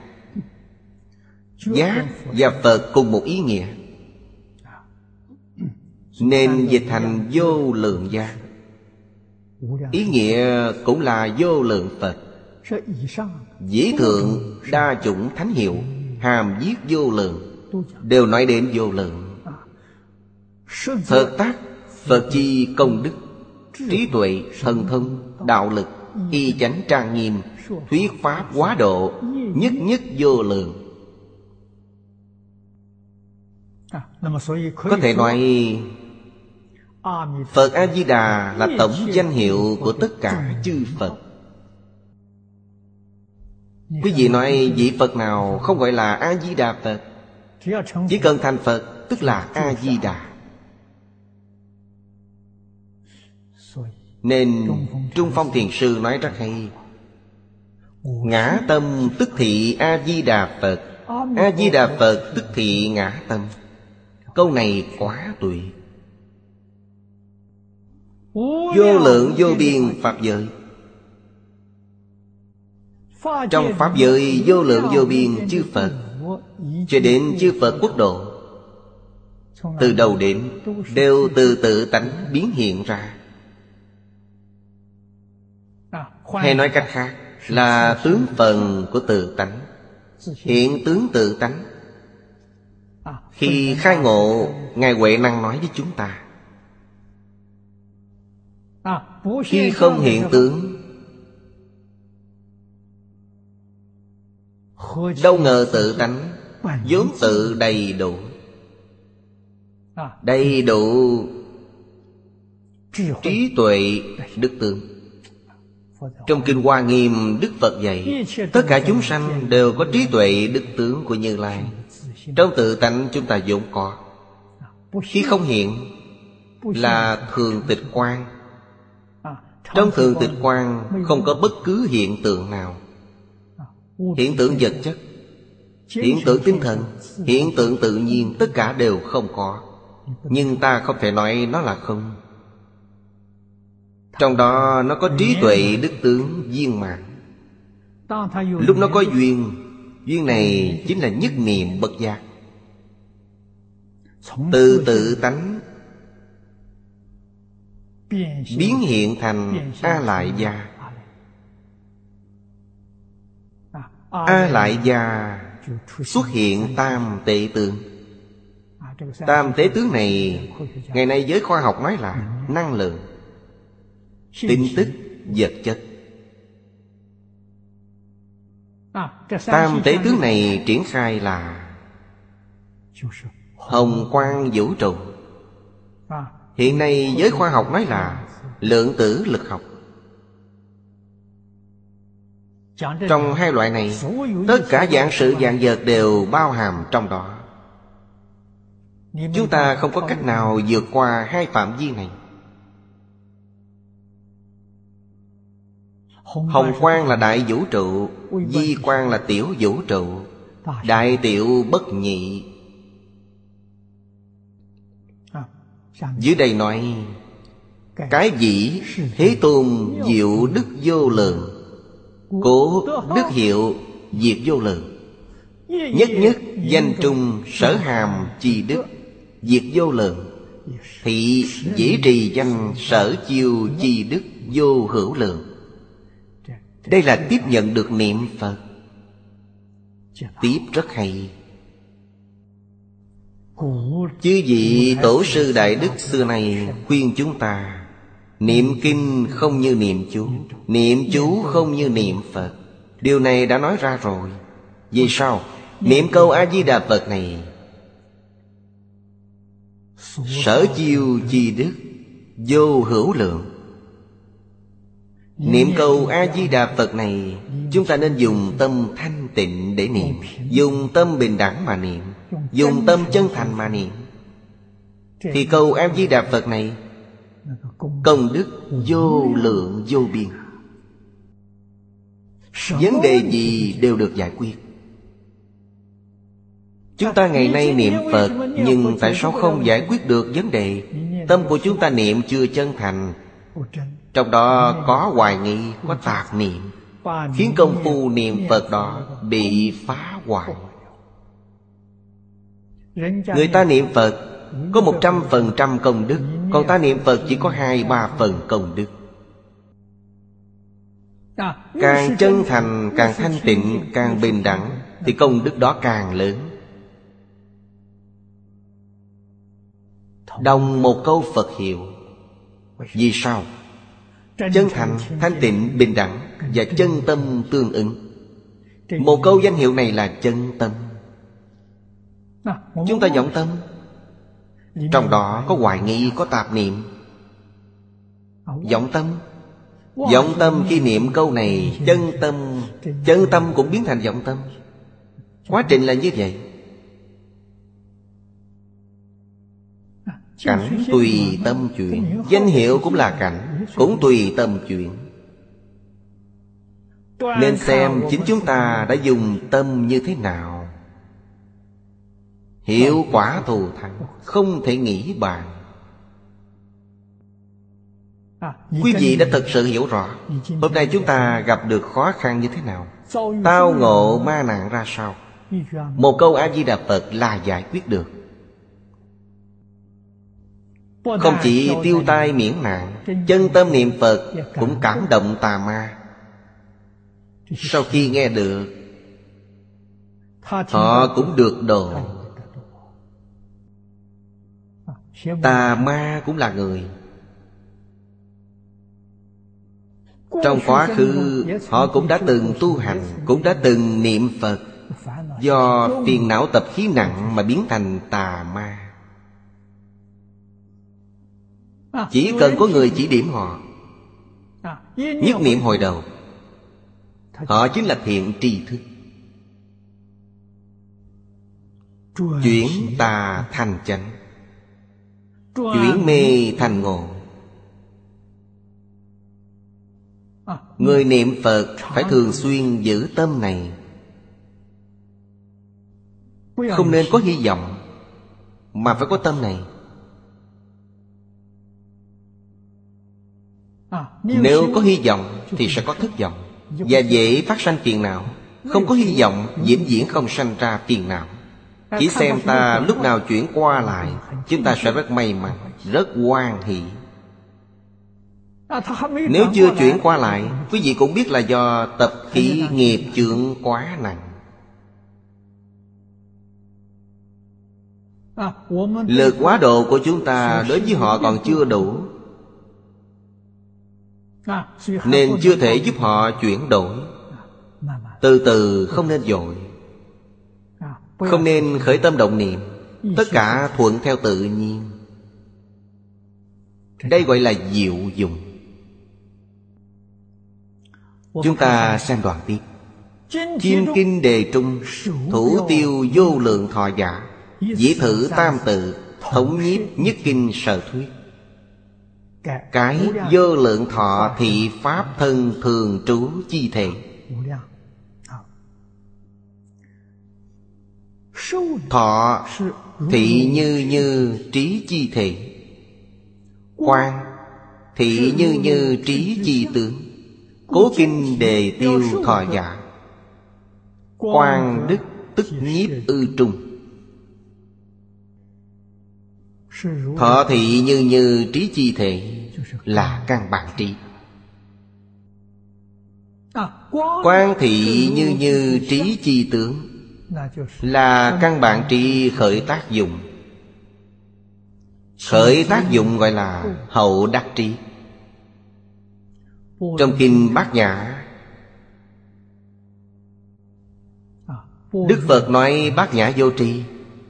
Giác và Phật cùng một ý nghĩa, nên dịch thành vô lượng giác. Ý nghĩa cũng là vô lượng Phật. Dĩ thượng đa chủng thánh hiệu, hàm viết vô lượng, đều nói đến vô lượng. Thật tác Phật chi công đức, trí tuệ, thần thông, đạo lực, y chánh trang nghiêm, thuyết pháp quá độ, nhất nhất vô lượng. Có thể nói Phật A-di-đà là tổng danh hiệu của tất cả chư Phật. Quý vị nói vị Phật nào không gọi là A-di-đà Phật? Chỉ cần thành Phật tức là A-di-đà. Nên Trung Phong Thiền Sư nói rất hay: ngã tâm tức thị A-di-đà Phật, A-di-đà Phật tức thị ngã tâm. Câu này quá tuyệt. Vô lượng vô biên Pháp giới. Trong Pháp giới vô lượng vô biên chư Phật, cho đến chư Phật quốc độ, từ đầu đến đều từ tự tánh biến hiện ra. Hay nói cách khác là tướng phần của tự tánh, hiện tướng tự tánh. Khi khai ngộ, Ngài Huệ Năng nói với chúng ta: khi không hiện tướng, đâu ngờ tự tánh vốn tự đầy đủ. Đầy đủ trí tuệ đức tướng. Trong Kinh Hoa Nghiêm, Đức Phật dạy tất cả chúng sanh đều có trí tuệ đức tướng của Như Lai. Trong tự tánh chúng ta vốn có. Khi không hiện là thường tịch quang. Trong thường tịch quang không có bất cứ hiện tượng nào. Hiện tượng vật chất, hiện tượng tinh thần, hiện tượng tự nhiên, tất cả đều không có. Nhưng ta không thể nói nó là không. Trong đó nó có trí tuệ đức tướng viên mãn. Lúc nó có duyên, duyên này chính là nhất niệm bất giác. Từ tự tánh biến hiện thành A Lại Gia. A Lại Gia xuất hiện tam tệ tướng. Tam tế tướng này ngày nay giới khoa học nói là năng lượng, tin tức, vật chất. Tam tế tướng này triển khai là hồng quang vũ trụ. Hiện nay giới khoa học nói là lượng tử lực học. Trong hai loại này, tất cả dạng sự dạng vật đều bao hàm trong đó. Chúng ta không có cách nào vượt qua hai phạm vi này. Hồng quang là đại vũ trụ, vi quang là tiểu vũ trụ. Đại tiểu bất nhị. Dưới đây nói cái dĩ Thế Tôn diệu đức vô lượng, cố đức hiệu diệt vô lượng. Nhất nhất danh trung sở hàm chi đức, diệt vô lượng. Thị dĩ trì danh sở chiêu chi đức vô hữu lượng. Đây là tiếp nhận được niệm Phật. Tiếp rất hay. Chư vị tổ sư đại đức xưa này khuyên chúng ta niệm kinh không như niệm chú, niệm chú không như niệm Phật. Điều này đã nói ra rồi. Vì sao? Niệm câu A-di-đà Phật này sở chiêu chi đức vô hữu lượng. Niệm câu A-di-đà Phật này, chúng ta nên dùng tâm thanh tịnh để niệm, dùng tâm bình đẳng mà niệm, dùng tâm chân thành mà niệm. Thì câu A-di-đà Phật này công đức vô lượng vô biên. Vấn đề gì đều được giải quyết. Chúng ta ngày nay niệm Phật, nhưng tại sao không giải quyết được vấn đề? Tâm của chúng ta niệm chưa chân thành, trong đó có hoài nghi, có tạp niệm, khiến công phu niệm Phật đó bị phá hoại. Người ta niệm Phật có một trăm phần trăm công đức, còn ta niệm Phật chỉ có hai ba phần công đức. Càng chân thành, càng thanh tịnh, càng bình đẳng, thì công đức đó càng lớn. Đồng một câu Phật hiệu. Vì sao? Chân thành, thanh tịnh, bình đẳng và chân tâm tương ứng. Một câu danh hiệu này là chân tâm. Chúng ta vọng tâm, trong đó có hoài nghi, có tạp niệm. Vọng tâm, vọng tâm khi niệm câu này, chân tâm, chân tâm cũng biến thành vọng tâm. Quá trình là như vậy. Cảnh tùy tâm chuyển. Danh hiệu cũng là cảnh, cũng tùy tâm chuyển. Nên xem chính chúng ta đã dùng tâm như thế nào. Hiệu quả thù thắng, không thể nghĩ bàn. Quý vị đã thật sự hiểu rõ hôm nay chúng ta gặp được khó khăn như thế nào, tao ngộ ma nạn ra sao. Một câu A-di-đà Phật là giải quyết được. Không chỉ tiêu tai miễn nạn, chân tâm niệm Phật cũng cảm động tà ma. Sau khi nghe được, họ cũng được độ. Tà ma cũng là người. Trong quá khứ họ cũng đã từng tu hành, cũng đã từng niệm Phật. Do phiền não tập khí nặng mà biến thành tà ma. Chỉ cần có người chỉ điểm họ, nhất niệm hồi đầu, họ chính là thiện tri thức. Chuyển tà thành chánh, chuyển mê thành ngộ. Người niệm Phật phải thường xuyên giữ tâm này. Không nên có hy vọng, mà phải có tâm này. Nếu có hy vọng thì sẽ có thất vọng, và dễ phát sanh phiền não. Không có hy vọng, vĩnh viễn không sanh ra phiền não. Chỉ xem ta lúc nào chuyển qua lại, chúng ta sẽ rất may mắn, rất hoan hỷ. Nếu chưa chuyển qua lại, quý vị cũng biết là do tập khí nghiệp chướng quá nặng. Lực quá độ của chúng ta đối với họ còn chưa đủ, nên chưa thể giúp họ chuyển đổi. Từ từ, không nên vội, không nên khởi tâm động niệm. Tất cả thuận theo tự nhiên. Đây gọi là diệu dụng. Chúng ta xem đoạn tiếp. Kim kinh đề trung, thủ tiêu vô lượng thọ giả, dĩ thử tam tự, thống nhiếp nhất kinh sở thuyết. Cái vô lượng thọ thị pháp thân thường trú chi thể. Thọ thị như như trí chi thể. Quan thị như như trí chi tướng. Cố kinh đề tiêu thọ giả. Quan đức tức nhiếp ư trung. Thọ thị như như trí chi thể là căn bản trí. Quan thị như như trí chi tướng là căn bản trí khởi tác dụng. Khởi tác dụng gọi là hậu đắc trí. Trong kinh Bát Nhã, Đức Phật nói Bát Nhã vô tri.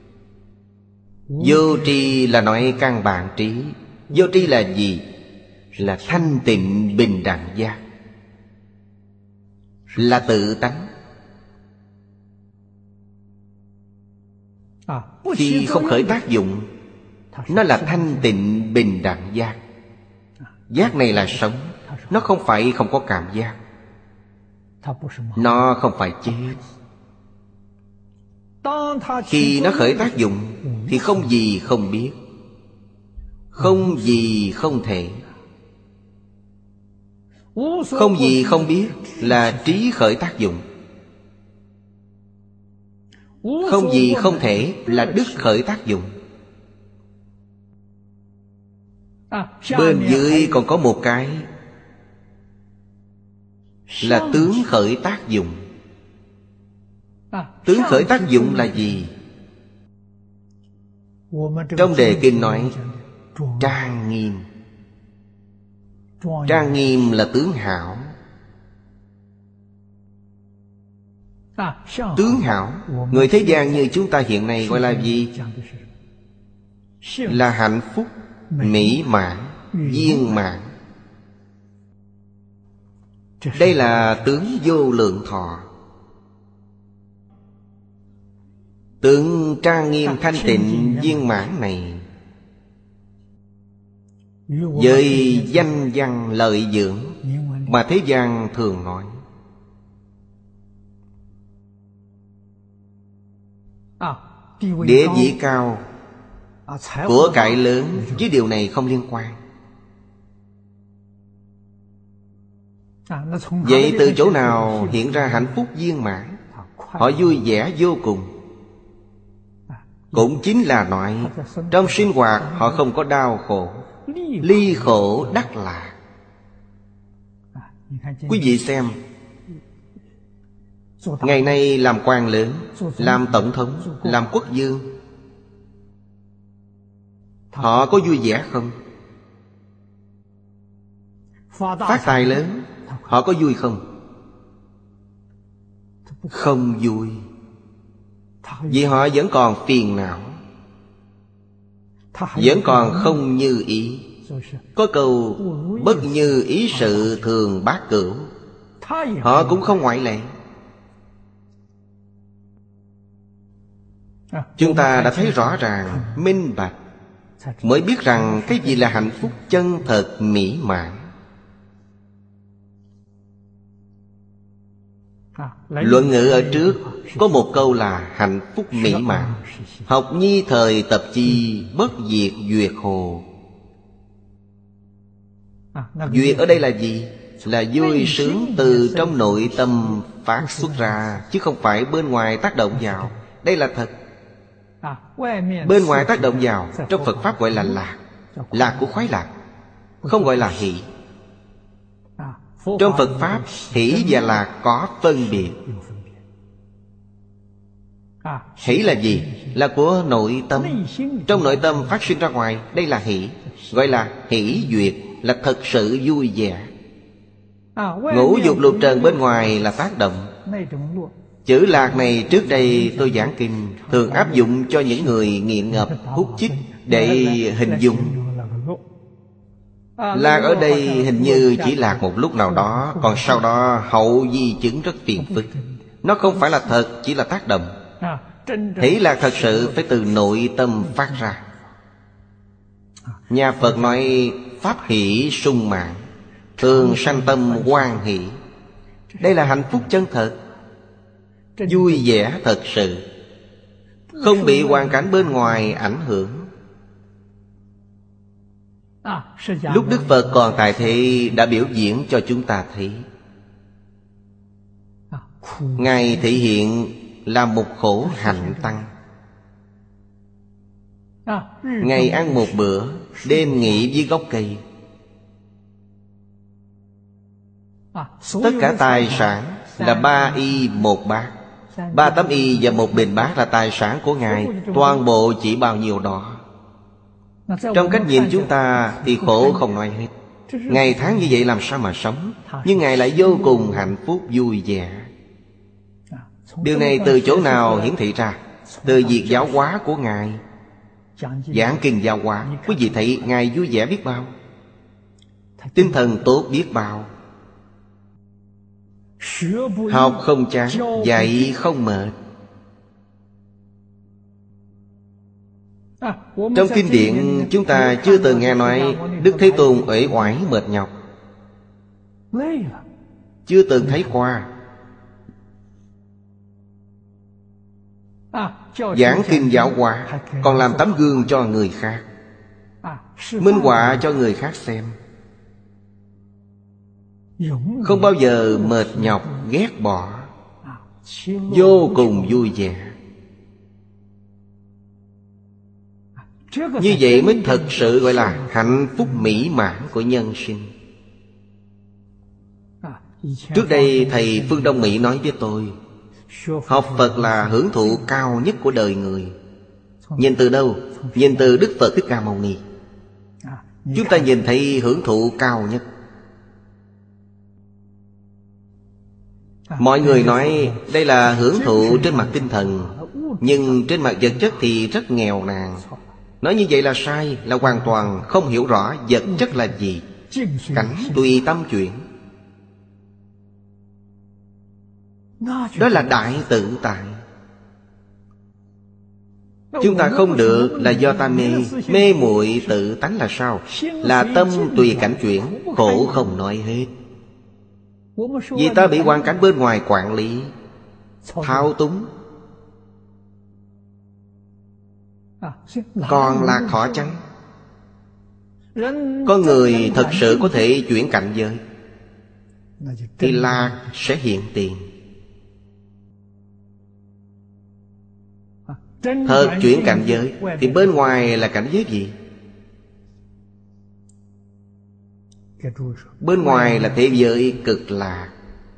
Vô tri là nói căn bản trí. Vô tri là gì? Là thanh tịnh bình đẳng giác, là tự tánh. Khi không khởi tác dụng, nó là thanh tịnh bình đẳng giác. Giác này là sống. Nó không phải không có cảm giác. Nó không phải chết. Khi nó khởi tác dụng thì không gì không biết, không gì không thể. Không gì không biết là trí khởi tác dụng. Không gì không thể là đức khởi tác dụng. Bên dưới còn có một cái là tướng khởi tác dụng. Tướng khởi tác dụng là gì? Trong đề kinh nói trang nghiêm. Trang nghiêm là tướng hảo. Tướng hảo, người thế gian như chúng ta hiện nay gọi là gì? Là hạnh phúc, mỹ mãn, viên mãn. Đây là tướng vô lượng thọ. Tướng trang nghiêm thanh tịnh viên mãn này với danh văn lợi dưỡng mà thế gian thường nói, địa vị cao, của cải lớn, với điều này không liên quan. Vậy từ chỗ nào hiện ra hạnh phúc viên mãn? Họ vui vẻ vô cùng. Cũng chính là nói trong sinh hoạt họ không có đau khổ, ly khổ đắc lạc. Quý vị xem, ngày nay làm quan lớn, làm tổng thống, làm quốc vương, họ có vui vẻ không? Phát tài lớn, họ có vui không? Không vui. Vì họ vẫn còn phiền não, vẫn còn không như ý. Có câu bất như ý sự thường bát cửu, họ cũng không ngoại lệ. Chúng ta đã thấy rõ ràng, minh bạch, mới biết rằng cái gì là hạnh phúc chân thật mỹ mãn. Luận ngữ ở trước có một câu là hạnh phúc mỹ mãn. Học nhi thời tập chi, bất diệt duyệt hồ. Duyệt ở đây là gì? Là vui sướng từ trong nội tâm phát xuất ra, chứ không phải bên ngoài tác động vào. Đây là thật. Bên ngoài tác động vào, trong Phật Pháp gọi là lạc. Lạc của khoái lạc, không gọi là hỷ. Trong Phật Pháp, hỷ và lạc có phân biệt. Hỷ là gì? Là của nội tâm. Trong nội tâm phát sinh ra ngoài, đây là hỷ. Gọi là hỷ duyệt, là thật sự vui vẻ. Ngũ dục lục trần bên ngoài là tác động. Chữ lạc này trước đây tôi giảng kinh thường áp dụng cho những người nghiện ngập, hút chích để hình dung. Lạc ở đây hình như chỉ lạc một lúc nào đó, còn sau đó hậu di chứng rất phiền phức. Nó không phải là thật, chỉ là tác động. Hỷ lạc thật sự phải từ nội tâm phát ra. Nhà Phật nói pháp hỷ sung mãn, thường sanh tâm hoan hỷ. Đây là hạnh phúc chân thật, vui vẻ thật sự, không bị hoàn cảnh bên ngoài ảnh hưởng. Lúc Đức Phật còn tại thế đã biểu diễn cho chúng ta thấy. Ngài thể hiện là một khổ hạnh tăng. Ngày ăn một bữa, đêm nghỉ dưới gốc cây. Tất cả tài sản là ba y một bát. Ba tấm y và một bình bát là tài sản của Ngài. Toàn bộ chỉ bao nhiêu đó. Trong cách nhìn chúng ta thì khổ không nói hết. Ngày tháng như vậy làm sao mà sống? Nhưng Ngài lại vô cùng hạnh phúc vui vẻ. Điều này từ chỗ nào hiển thị ra? Từ việc giáo hóa của Ngài. Giảng kinh giáo hóa, quý vị thấy Ngài vui vẻ biết bao, tinh thần tốt biết bao. Học không chán, dạy không mệt. Trong kinh điển chúng ta chưa từng nghe nói Đức Thế Tôn uể oải mệt nhọc, chưa từng thấy qua. Giảng kinh giáo hóa, còn làm tấm gương cho người khác, minh họa cho người khác xem. Không bao giờ mệt nhọc, ghét bỏ, vô cùng vui vẻ. Như vậy mới thật sự gọi là hạnh phúc mỹ mãn của nhân sinh. Trước đây thầy Phương Đông Mỹ nói với tôi, học Phật là hưởng thụ cao nhất của đời người. Nhìn từ đâu? Nhìn từ Đức Phật Thích Ca Mâu Ni. Chúng ta nhìn thấy hưởng thụ cao nhất. Mọi người nói đây là hưởng thụ trên mặt tinh thần, nhưng trên mặt vật chất thì rất nghèo nàn. Nói như vậy là sai, là hoàn toàn không hiểu rõ vật chất là gì. Cảnh tùy tâm chuyển, đó là đại tự tại. Chúng ta không được là do ta mê. Mê muội tự tánh là sao? Là tâm tùy cảnh chuyển, khổ không nói hết. Vì ta bị hoàn cảnh bên ngoài quản lý, thao túng. Còn lạc thọ chăng? Có người thật sự có thể chuyển cảnh giới thì lạc sẽ hiện tiền. Thật chuyển cảnh giới thì bên ngoài là cảnh giới gì? Bên ngoài là thế giới cực lạc.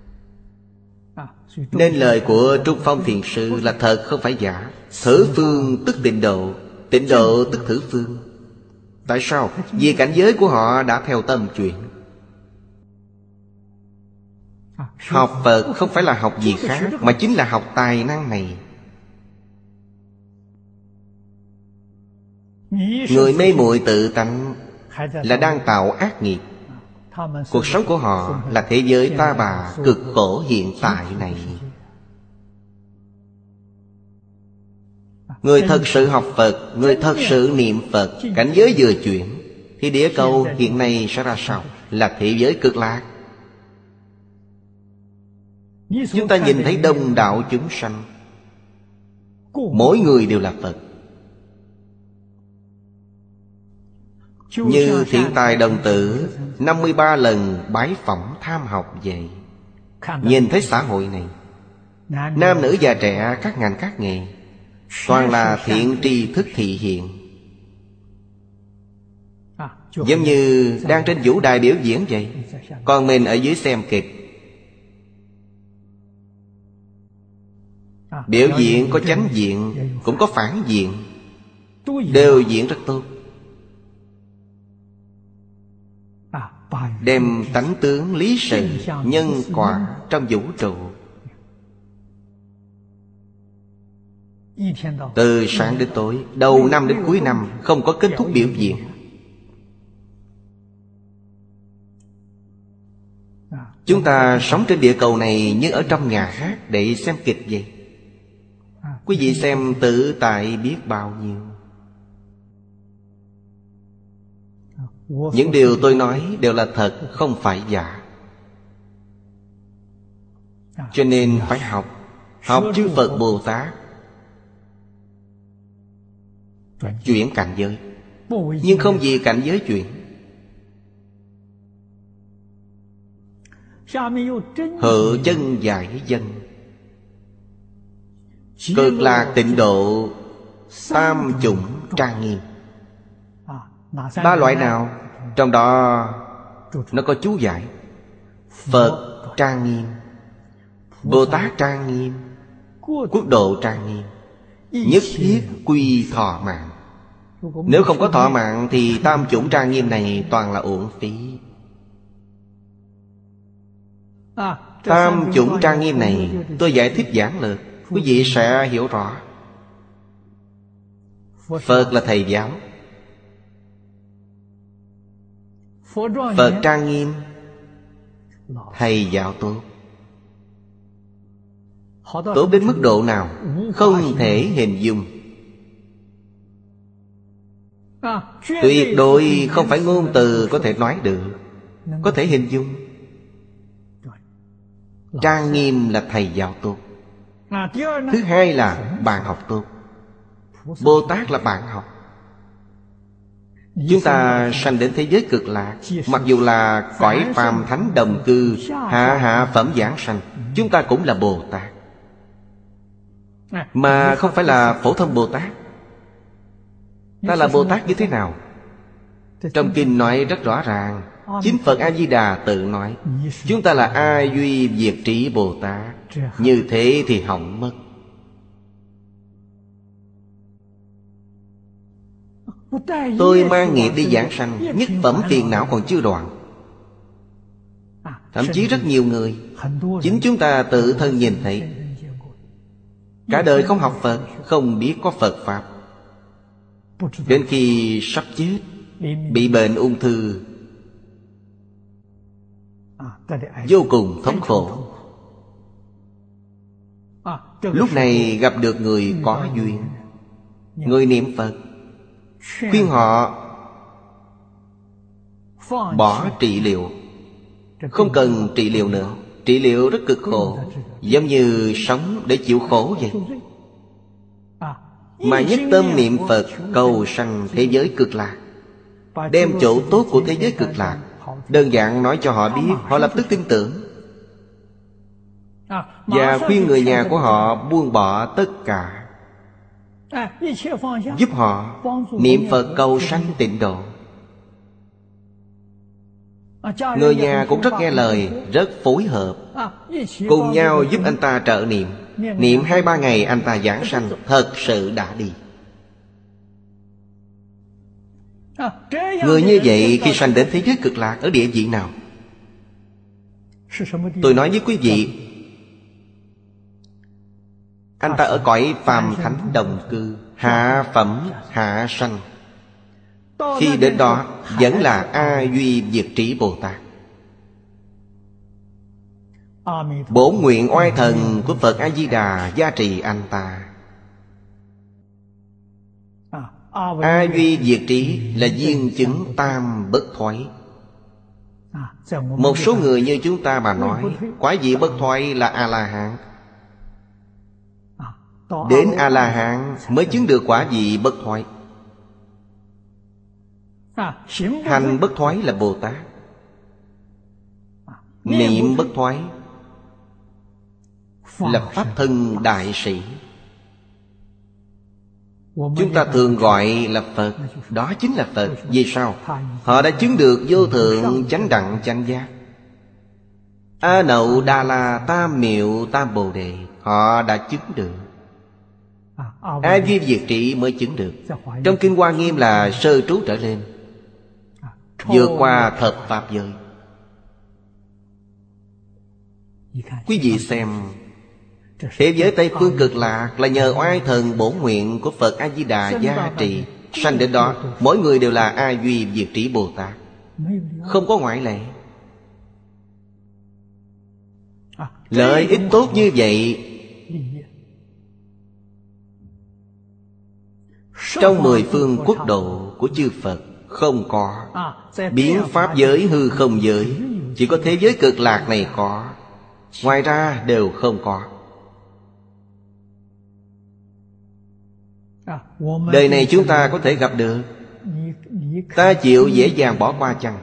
Nên lời của Trung Phong Thiền Sư là thật không phải giả. Thử phương tức tịnh độ, tịnh độ tức thử phương. Tại sao? Vì cảnh giới của họ đã theo tâm chuyển. Học Phật không phải là học gì khác, mà chính là học tài năng này. Người mê muội tự tánh là đang tạo ác nghiệp. Cuộc sống của họ là thế giới ta bà cực khổ hiện tại này. Người thật sự học Phật, người thật sự niệm Phật, cảnh giới vừa chuyển thì địa cầu hiện nay sẽ ra sao? Là thế giới cực lạc. Chúng ta nhìn thấy đông đảo chúng sanh, mỗi người đều là Phật. Như Thiện Tài Đồng Tử năm mươi ba lần bái phỏng tham học vậy. Nhìn thấy xã hội này, nam nữ già trẻ, các ngành các nghề, toàn là thiện tri thức thị hiện. Giống như đang trên vũ đài biểu diễn vậy, còn mình ở dưới xem kịch. Biểu diễn có chánh diện, cũng có phản diện, đều diễn rất tốt. Đem tánh tướng lý sự, nhân quả trong vũ trụ, từ sáng đến tối, đầu năm đến cuối năm, không có kết thúc biểu diễn. Chúng ta sống trên địa cầu này như ở trong nhà hát để xem kịch vậy. Quý vị xem tự tại biết bao nhiêu. Những điều tôi nói đều là thật, không phải giả. Cho nên phải học. Học chư Phật Bồ Tát chuyển cảnh giới, nhưng không vì cảnh giới chuyển. Hự chân giải dân, cực lạc tịnh độ, tam chủng trang nghiêm. Ba loại nào? Trong đó nó có chú giải. Phật trang nghiêm, Bồ Tát trang nghiêm, quốc độ trang nghiêm, nhất thiết quy thọ mạng. Nếu không có thọ mạng thì tam chủng trang nghiêm này toàn là uổng phí. Tam chủng trang nghiêm này tôi giải thích giản lược, quý vị sẽ hiểu rõ. Phật là thầy giáo. Phật trang nghiêm, thầy giáo tốt. Tốt đến mức độ nào? Không thể hình dung. Tuyệt đối không phải ngôn từ có thể nói được, có thể hình dung. Trang nghiêm là thầy giáo tốt. Thứ hai là bạn học tốt. Bồ Tát là bạn học. Chúng ta sanh đến thế giới cực lạc, mặc dù là cõi phàm thánh đồng cư, hạ hạ phẩm giảng sanh, chúng ta cũng là Bồ Tát, mà không phải là phổ thông Bồ Tát. Ta là Bồ Tát như thế nào? Trong kinh nói rất rõ ràng. Chính Phật A-di-đà tự nói chúng ta là A Duy Diệt Trí Bồ Tát. Như thế thì hỏng mất. Tôi mang nghiệp đi giảng sanh, nhất phẩm phiền não còn chưa đoạn. Thậm chí rất nhiều người, chính chúng ta tự thân nhìn thấy, cả đời không học Phật, không biết có Phật Pháp. Đến khi sắp chết, bị bệnh ung thư, vô cùng thống khổ. Lúc này gặp được người có duyên, người niệm Phật, khuyên họ bỏ trị liệu, không cần trị liệu nữa. Trị liệu rất cực khổ, giống như sống để chịu khổ vậy. Mà nhất tâm niệm Phật cầu sanh thế giới cực lạc, đem chỗ tốt của thế giới cực lạc đơn giản nói cho họ biết, họ lập tức tin tưởng, và khuyên người nhà của họ buông bỏ tất cả, giúp họ niệm Phật cầu sanh tịnh độ. Người nhà cũng rất nghe lời, rất phối hợp, cùng nhau giúp anh ta trợ niệm. Niệm hai ba ngày anh ta giảng sanh, thật sự đã đi. Người như vậy khi sanh đến thế giới cực lạc ở địa vị nào? Tôi nói với quý vị, anh ta ở cõi phàm thánh đồng cư, hạ phẩm hạ sanh. Khi đến đó vẫn là A Duy Diệt Trí Bồ Tát. Bổn nguyện oai thần của Phật A-di-đà gia trì anh ta. A Duy Diệt Trí là duyên chứng tam bất thoái. Một số người như chúng ta mà nói quả vị bất thoái là A-la-hán. Đến A-la-hán mới chứng được quả vị bất thoái. Hành bất thoái là Bồ Tát, niệm bất thoái là Pháp thân đại sĩ. Chúng ta thường gọi là Phật, đó chính là Phật. Vì sao? Họ đã chứng được vô thượng chánh đẳng chánh giác. A Nậu Đà La Tam Miệu Tam Bồ Đề, họ đã chứng được. A Duy Diệt Trị mới chứng được. Trong Kinh Hoa Nghiêm là sơ trú trở lên, vượt qua thập pháp giới. Quý vị xem, thế giới Tây Phương Cực Lạc là nhờ oai thần bổn nguyện của Phật A-di-đà gia trì. Sanh đến đó, mỗi người đều là A Duy Diệt Trí Bồ Tát, không có ngoại lệ. Lợi ích tốt như vậy trong mười phương quốc độ của chư Phật không có. Biến pháp giới, hư không giới, chỉ có thế giới cực lạc này có, ngoài ra đều không có. Đời này chúng ta có thể gặp được, ta chịu dễ dàng bỏ qua chăng?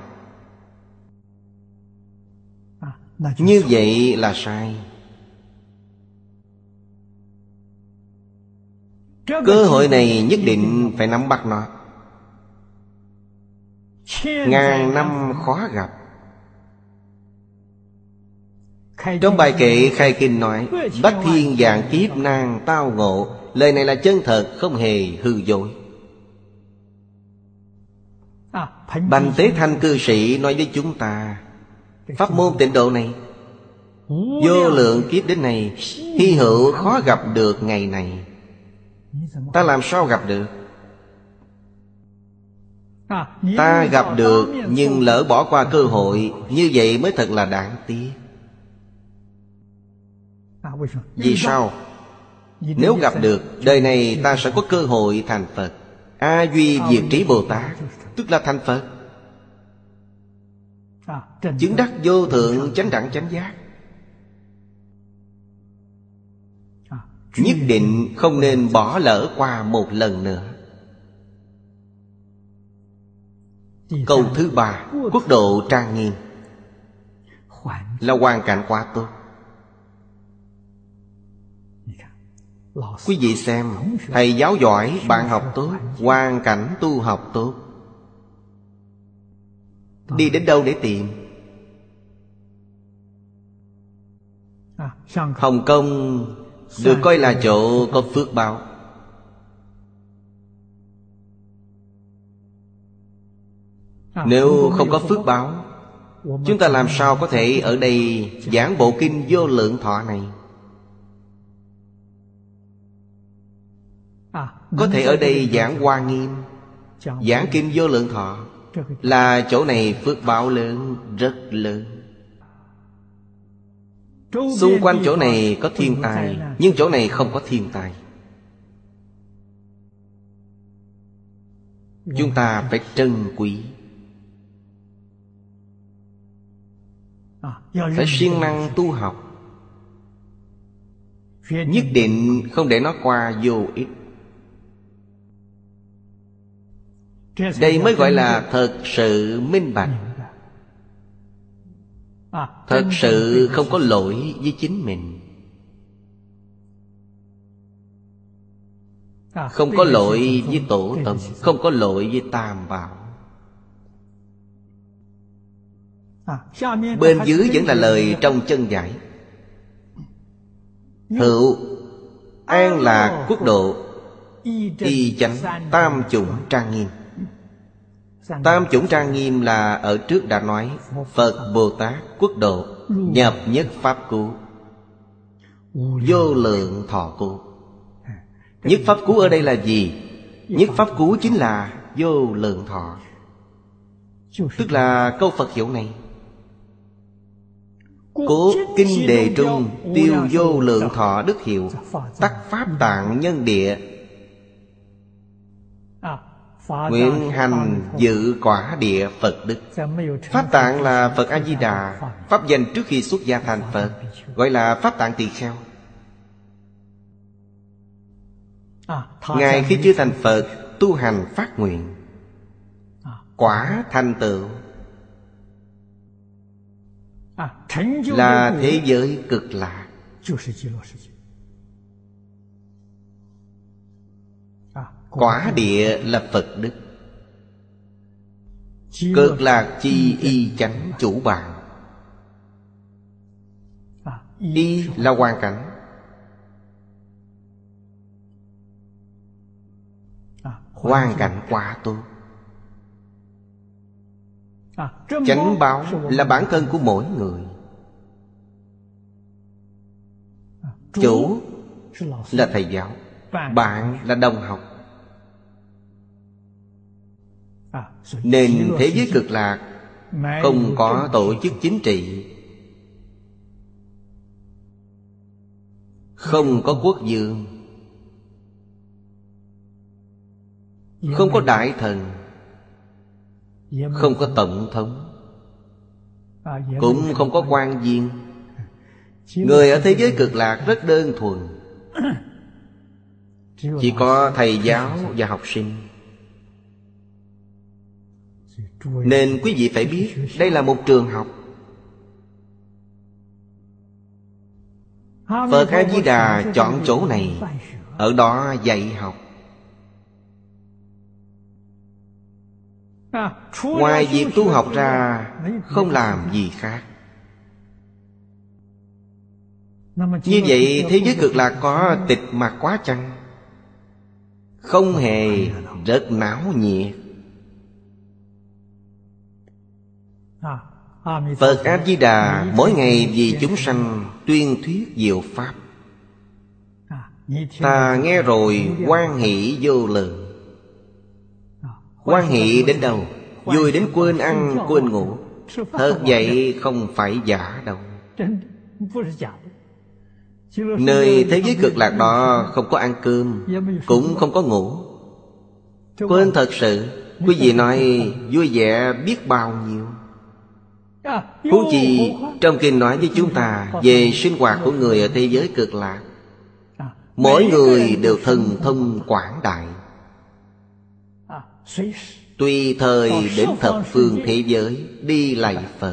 Như vậy là sai. Cơ hội này nhất định phải nắm bắt nó. Ngàn năm khó gặp. Trong bài kệ khai kinh nói, bách thiên vạn kiếp nan tao ngộ. Lời này là chân thật, không hề hư dối. Bành Tế Thanh cư sĩ nói với chúng ta, pháp môn tịnh độ này vô lượng kiếp đến này, hy hữu khó gặp được ngày này. Ta làm sao gặp được? Ta gặp được nhưng lỡ bỏ qua cơ hội, như vậy mới thật là đáng tiếc. Vì sao? Nếu gặp được, đời này ta sẽ có cơ hội thành Phật. A Duy Diệt Trí Bồ Tát tức là thành Phật, chứng đắc vô thượng chánh đẳng chánh giác. Nhất định không nên bỏ lỡ qua một lần nữa. Câu thứ ba, quốc độ trang nghiêm, là hoàn cảnh quá tốt. Quý vị xem, thầy giáo giỏi, bạn học tốt, hoàn cảnh tu học tốt, Đi đến đâu để tìm? Hồng Kông được coi là chỗ có phước báo. Nếu không có phước báo, chúng ta làm sao có thể ở đây giảng bộ kinh Vô Lượng Thọ này? Có thể ở đây giảng Hoa Nghiêm, giảng kinh Vô Lượng Thọ, là chỗ này phước báo lớn, rất lớn. Xung quanh chỗ này có thiên tai, nhưng chỗ này không có thiên tai. Chúng ta phải trân quý, phải siêng năng tu học, nhất định không để nó qua vô ích. Đây mới gọi là thật sự minh bạch, thật sự không có lỗi với chính mình, không có lỗi với tổ tông, không có lỗi với tam bảo. Bên dưới vẫn là lời trong chân giải: hữu an lạc quốc độ, y chánh tam chủng trang nghiêm. Tam chủng trang nghiêm là ở trước đã nói Phật Bồ Tát quốc độ, nhập nhất pháp cú, vô lượng thọ cú. Nhất pháp cú ở đây là gì? Nhất pháp cú chính là vô lượng thọ, tức là câu Phật hiệu này: cố kinh đề trung, tiêu vô lượng thọ đức hiệu, tắc pháp tạng nhân địa, nguyện hành dự quả địa Phật đức. Pháp tạng là Phật A-di-đà, pháp danh trước khi xuất gia thành Phật, gọi là pháp tạng tỳ kheo. Ngài khi chưa thành Phật, tu hành phát nguyện, quả thành tựu là thế giới cực lạc. Quả địa là Phật đức, cực lạc chi y chánh chủ bạn. Y là hoàn cảnh, hoàn cảnh quá tốt. Chánh báo là bản thân của mỗi người. Chủ là thầy giáo, bạn là đồng học. Nên thế giới cực lạc không có tổ chức chính trị, không có quốc vương, không có đại thần, không có tổng thống, cũng không có quan viên. Người ở thế giới cực lạc rất đơn thuần, chỉ có thầy giáo và học sinh. Nên quý vị phải biết đây là một trường học. Phật A-di-đà chọn chỗ này, ở đó dạy học. Ngoài việc tu học ra, không làm gì khác. Như vậy thế giới cực lạc có tịch mặc quá chăng? Không hề, rất náo nhiệt. Phật A-di-đà mỗi ngày vì chúng sanh tuyên thuyết diệu pháp. Ta nghe rồi hoan hỷ vô lượng. Hoan hỷ đến đâu? Vui đến quên ăn quên ngủ. Thật vậy không phải giả đâu. Nơi thế giới cực lạc đó không có ăn cơm, cũng không có ngủ. Quên thật sự. Quý vị nói vui vẻ biết bao nhiêu. Huống chi trong kinh nói với chúng ta về sinh hoạt của người ở thế giới cực lạc. Mỗi người đều thần thông quảng đại, tùy thời đến thập phương thế giới đi lạy Phật,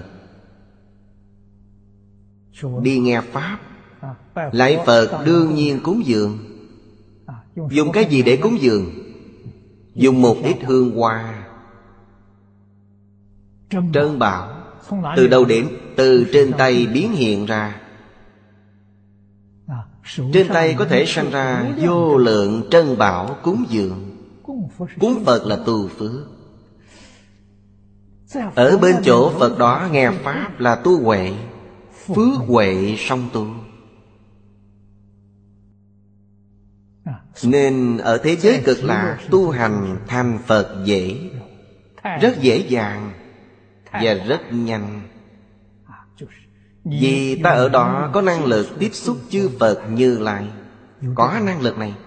đi nghe Pháp. Lạy Phật đương nhiên cúng dường. Dùng cái gì để cúng dường? Dùng một ít hương hoa, Trân bảo từ đâu đến? Từ trên tay biến hiện ra. Trên tay có thể sanh ra vô lượng trân bảo cúng dường. Cúng Phật là tu phước. Ở bên chỗ Phật đó nghe Pháp là tu huệ. Phước huệ song tu. Nên ở thế giới cực lạc tu hành thành Phật dễ. Rất dễ dàng và rất nhanh. Vì ta ở đó có năng lực tiếp xúc chư Phật Như Lai. Có năng lực này.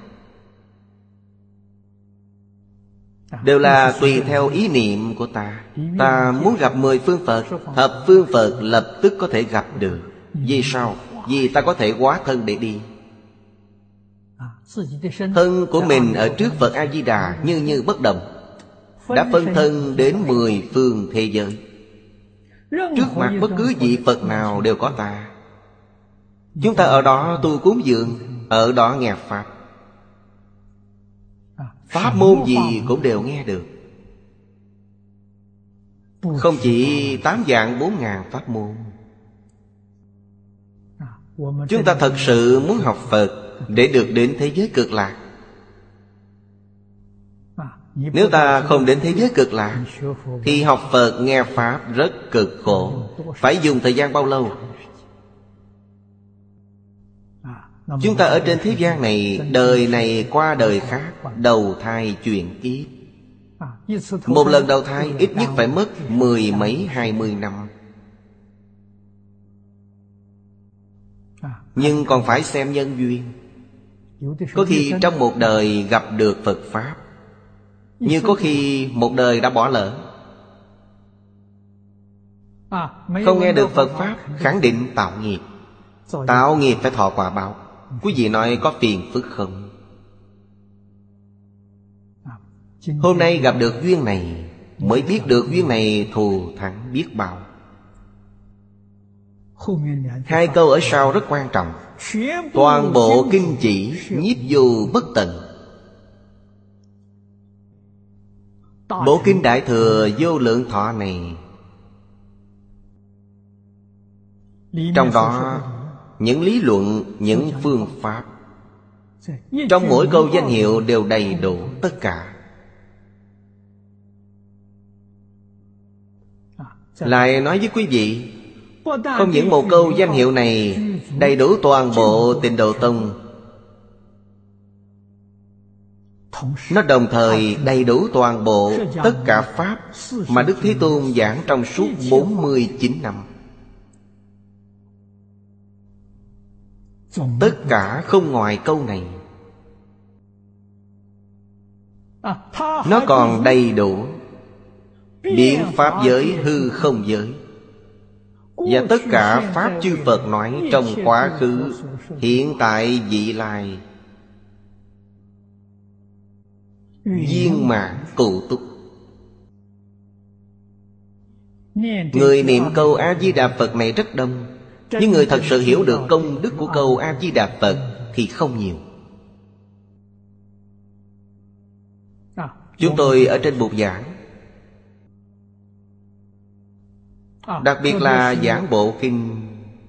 Đều là tùy theo ý niệm của ta. Ta muốn gặp mười phương Phật, thập phương Phật lập tức có thể gặp được. Vì sao? Vì ta có thể hóa thân để đi. Thân của mình ở trước Phật A-di-đà như như bất động, đã phân thân đến mười phương thế giới. Trước mặt bất cứ vị Phật nào đều có ta. Chúng ta ở đó tu cúng dường, ở đó nghe Pháp. Pháp môn gì cũng đều nghe được. Không chỉ tám vạn bốn ngàn pháp môn. Chúng ta thật sự muốn học Phật để được đến thế giới cực lạc. Nếu ta không đến thế giới cực lạc thì học Phật nghe Pháp rất cực khổ. Phải dùng thời gian bao lâu? Chúng ta ở trên thế gian này, đời này qua đời khác, đầu thai chuyển kiếp. Một lần đầu thai ít nhất phải mất mười mấy hai mươi năm. Nhưng còn phải xem nhân duyên. Có khi trong một đời gặp được Phật Pháp, nhưng có khi một đời đã bỏ lỡ. Không nghe được Phật Pháp, khẳng định tạo nghiệp. Tạo nghiệp phải thọ quả báo. Quý vị nói có phiền phức không? Hôm nay gặp được duyên này, mới biết được duyên này thù thắng biết bao. Hai câu ở sau rất quan trọng. Toàn bộ kinh chỉ nhiếp vô bất tận. Bộ kinh Đại Thừa Vô Lượng Thọ này, trong đó những lý luận, những phương pháp, trong mỗi câu danh hiệu đều đầy đủ tất cả. Lại nói với quý vị, không những một câu danh hiệu này đầy đủ toàn bộ Tịnh Độ Tông, nó đồng thời đầy đủ toàn bộ tất cả Pháp mà Đức Thế Tôn giảng trong suốt bốn mươi chín năm. Tất cả không ngoài câu này. Nó còn đầy đủ biến pháp giới, hư không giới, và tất cả Pháp chư Phật nói trong quá khứ, hiện tại, vị lai, viên mãn cụ túc. Người niệm câu A-di-đà Phật này rất đông, nhưng người thật sự hiểu được công đức của câu A-di-đà Phật thì không nhiều. Chúng tôi ở trên bục giảng, đặc biệt là giảng bộ kinh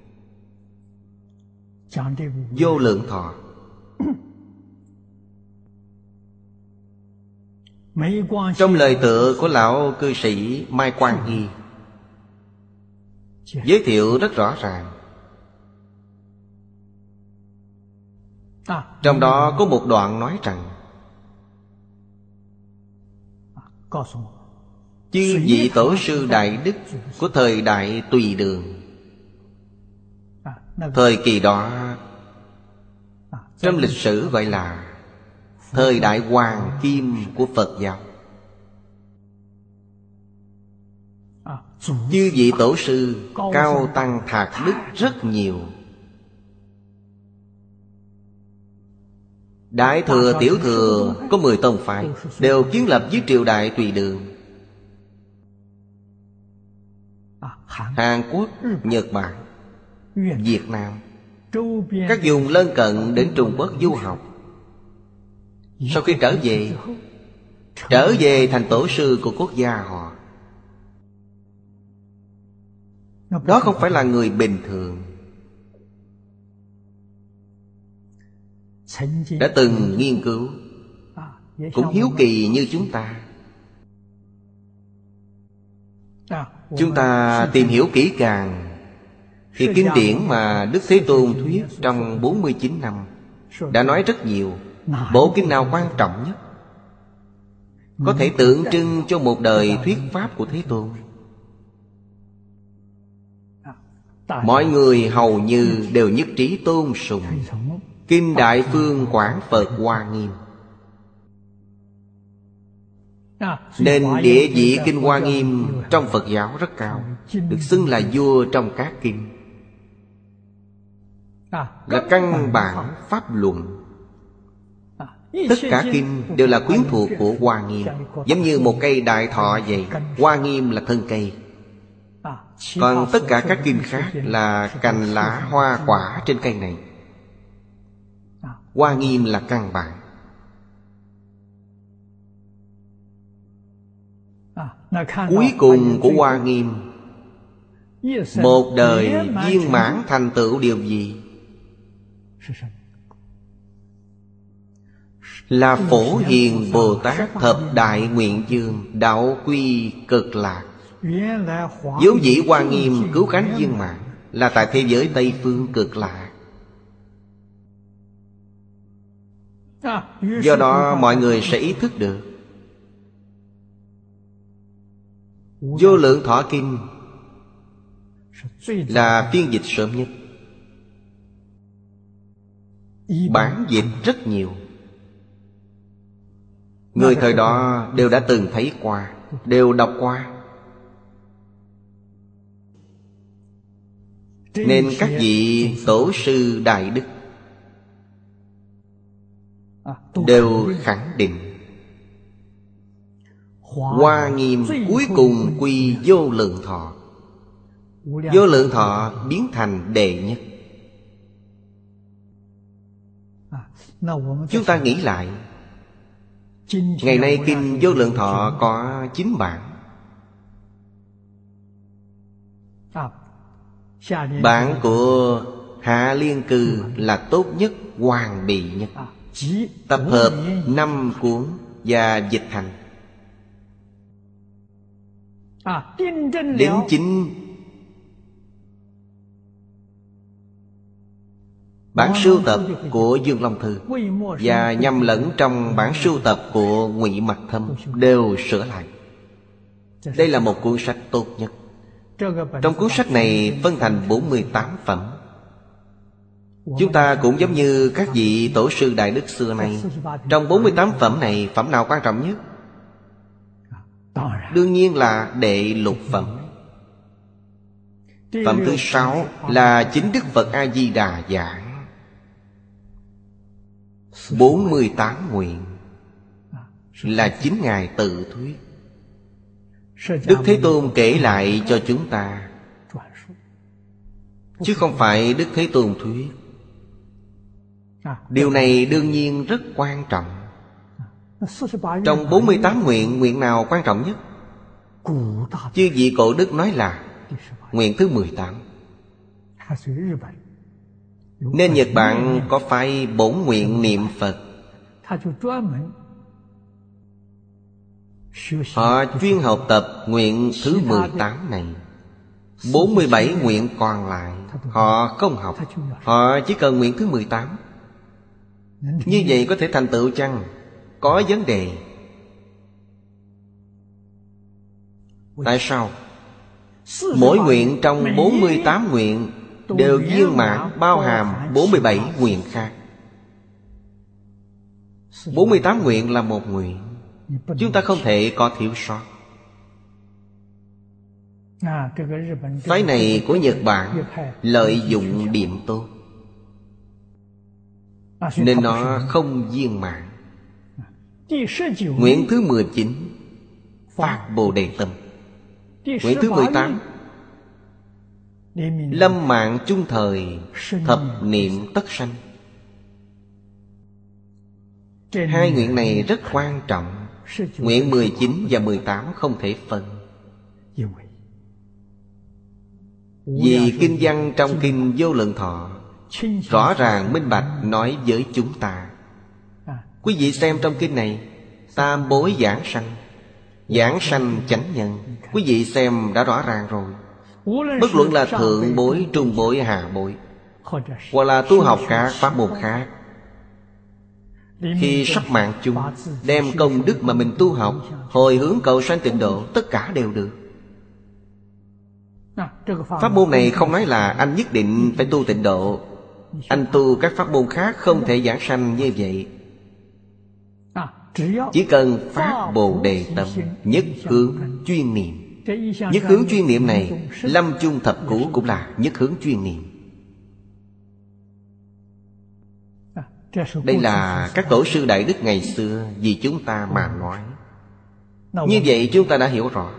Vô Lượng Thọ, trong lời tựa của lão cư sĩ Mai Quang Hy giới thiệu rất rõ ràng. Trong đó có một đoạn nói rằng, chư vị tổ sư đại đức của thời đại Tùy Đường, thời kỳ đó trong lịch sử gọi là thời đại hoàng kim của Phật giáo. Chư vị tổ sư cao tăng thạc đức rất nhiều. Đại thừa, tiểu thừa có mười tông phái, đều kiến lập dưới triều đại Tùy Đường. Hàn Quốc, Nhật Bản, Việt Nam, các vùng lân cận đến Trung Quốc du học. Sau khi trở về, trở về thành tổ sư của quốc gia họ. Đó không phải là người bình thường. Đã từng nghiên cứu, cũng hiếu kỳ như chúng ta. Chúng ta tìm hiểu kỹ càng thì kinh điển mà Đức Thế Tôn thuyết trong bốn mươi chín năm đã nói rất nhiều. Bộ kinh nào quan trọng nhất, có thể tượng trưng cho một đời thuyết pháp của Thế Tôn? Mọi người hầu như đều nhất trí tôn sùng Kinh Đại Phương Quảng Phật Hoa Nghiêm. Nên địa vị Kinh Hoa Nghiêm trong Phật giáo rất cao, được xưng là vua trong các kinh, là căn bản pháp luận. Tất cả kinh đều là quyến thuộc của Hoa Nghiêm, giống như một cây đại thọ vậy. Hoa Nghiêm là thân cây, còn tất cả các kinh khác là cành lá hoa quả trên cây này. Hoa Nghiêm là căn bản. Cuối cùng của Hoa Nghiêm, một đời viên mãn thành tựu điều gì? Là Phổ Hiền Bồ Tát Thập Đại Nguyện Dương đạo quy cực lạc. Vốn dĩ Hoa Nghiêm cứu cánh viên mãn là tại thế giới Tây Phương cực lạc. Do đó mọi người sẽ ý thức được Vô Lượng Thọ Kinh là phiên dịch sớm nhất. Bản dịch rất nhiều, người thời đó đều đã từng thấy qua, đều đọc qua. Nên các vị tổ sư đại đức đều khẳng định Hoa Nghiêm cuối cùng quy Vô Lượng Thọ. Vô Lượng Thọ biến thành đệ nhất. Chúng ta nghĩ lại, ngày nay Kinh Vô Lượng Thọ có chín bản. Bản của Hạ Liên Cư là tốt nhất, hoàn bị nhất, tập hợp năm cuốn và dịch thành. Đến chính bản sưu tập của Dương Long Thư và nhầm lẫn trong bản sưu tập của Ngụy Mặc Thâm đều sửa lại. Đây là một cuốn sách tốt nhất. Trong cuốn sách này phân thành bốn mươi tám phẩm. Chúng ta cũng giống như các vị tổ sư đại đức xưa nay. Trong bốn mươi tám phẩm này, phẩm nào quan trọng nhất? Đương nhiên là đệ lục phẩm. Phẩm thứ sáu là chính Đức Phật A-di-đà giảng bốn mươi tám nguyện, là chính Ngài tự thuyết. Đức Thế Tôn kể lại cho chúng ta, chứ không phải Đức Thế Tôn thuyết. Điều này đương nhiên rất quan trọng. Trong bốn mươi tám nguyện, nguyện nào quan trọng nhất? Chư vị cổ đức nói là nguyện thứ mười tám. Nên Nhật Bản có phái bổn nguyện niệm Phật. Họ chuyên học tập nguyện thứ mười tám này. Bốn mươi bảy nguyện còn lại họ không học, họ chỉ cần nguyện thứ mười tám. Như vậy có thể thành tựu chăng? Có vấn đề. Tại sao? Mỗi nguyện trong bốn mươi tám nguyện đều viên mãn bao hàm bốn mươi bảy nguyện khác. bốn mươi tám nguyện là một nguyện, chúng ta không thể có thiếu sót. Phái này của Nhật Bản lợi dụng điểm tốt, nên nó không viên mãn. Nguyện thứ mười chín phát Bồ Đề tâm. Nguyện thứ mười tám lâm mạng chung thời, thập niệm tất sanh. Hai nguyện này rất quan trọng. Nguyện mười chín và mười tám không thể phân. Vì kinh văn trong Kinh Vô Lượng Thọ rõ ràng minh bạch nói với chúng ta. Quý vị xem trong kinh này, tam bối giảng sanh, giảng sanh chánh nhân, quý vị xem đã rõ ràng rồi. Bất luận là thượng bối, trung bối, hạ bối, hoặc là tu học các pháp môn khác, khi sắp mạng chung, đem công đức mà mình tu học hồi hướng cầu sanh tịnh độ, tất cả đều được. Pháp môn này không nói là anh nhất định phải tu tịnh độ, anh tu các pháp môn khác không thể giảng sanh như vậy. Chỉ cần phát Bồ Đề tâm, nhất hướng chuyên niệm. Nhất hướng chuyên niệm này, lâm chung thập củ cũng là nhất hướng chuyên niệm. Đây là các tổ sư đại đức ngày xưa vì chúng ta mà nói. Như vậy chúng ta đã hiểu rõ.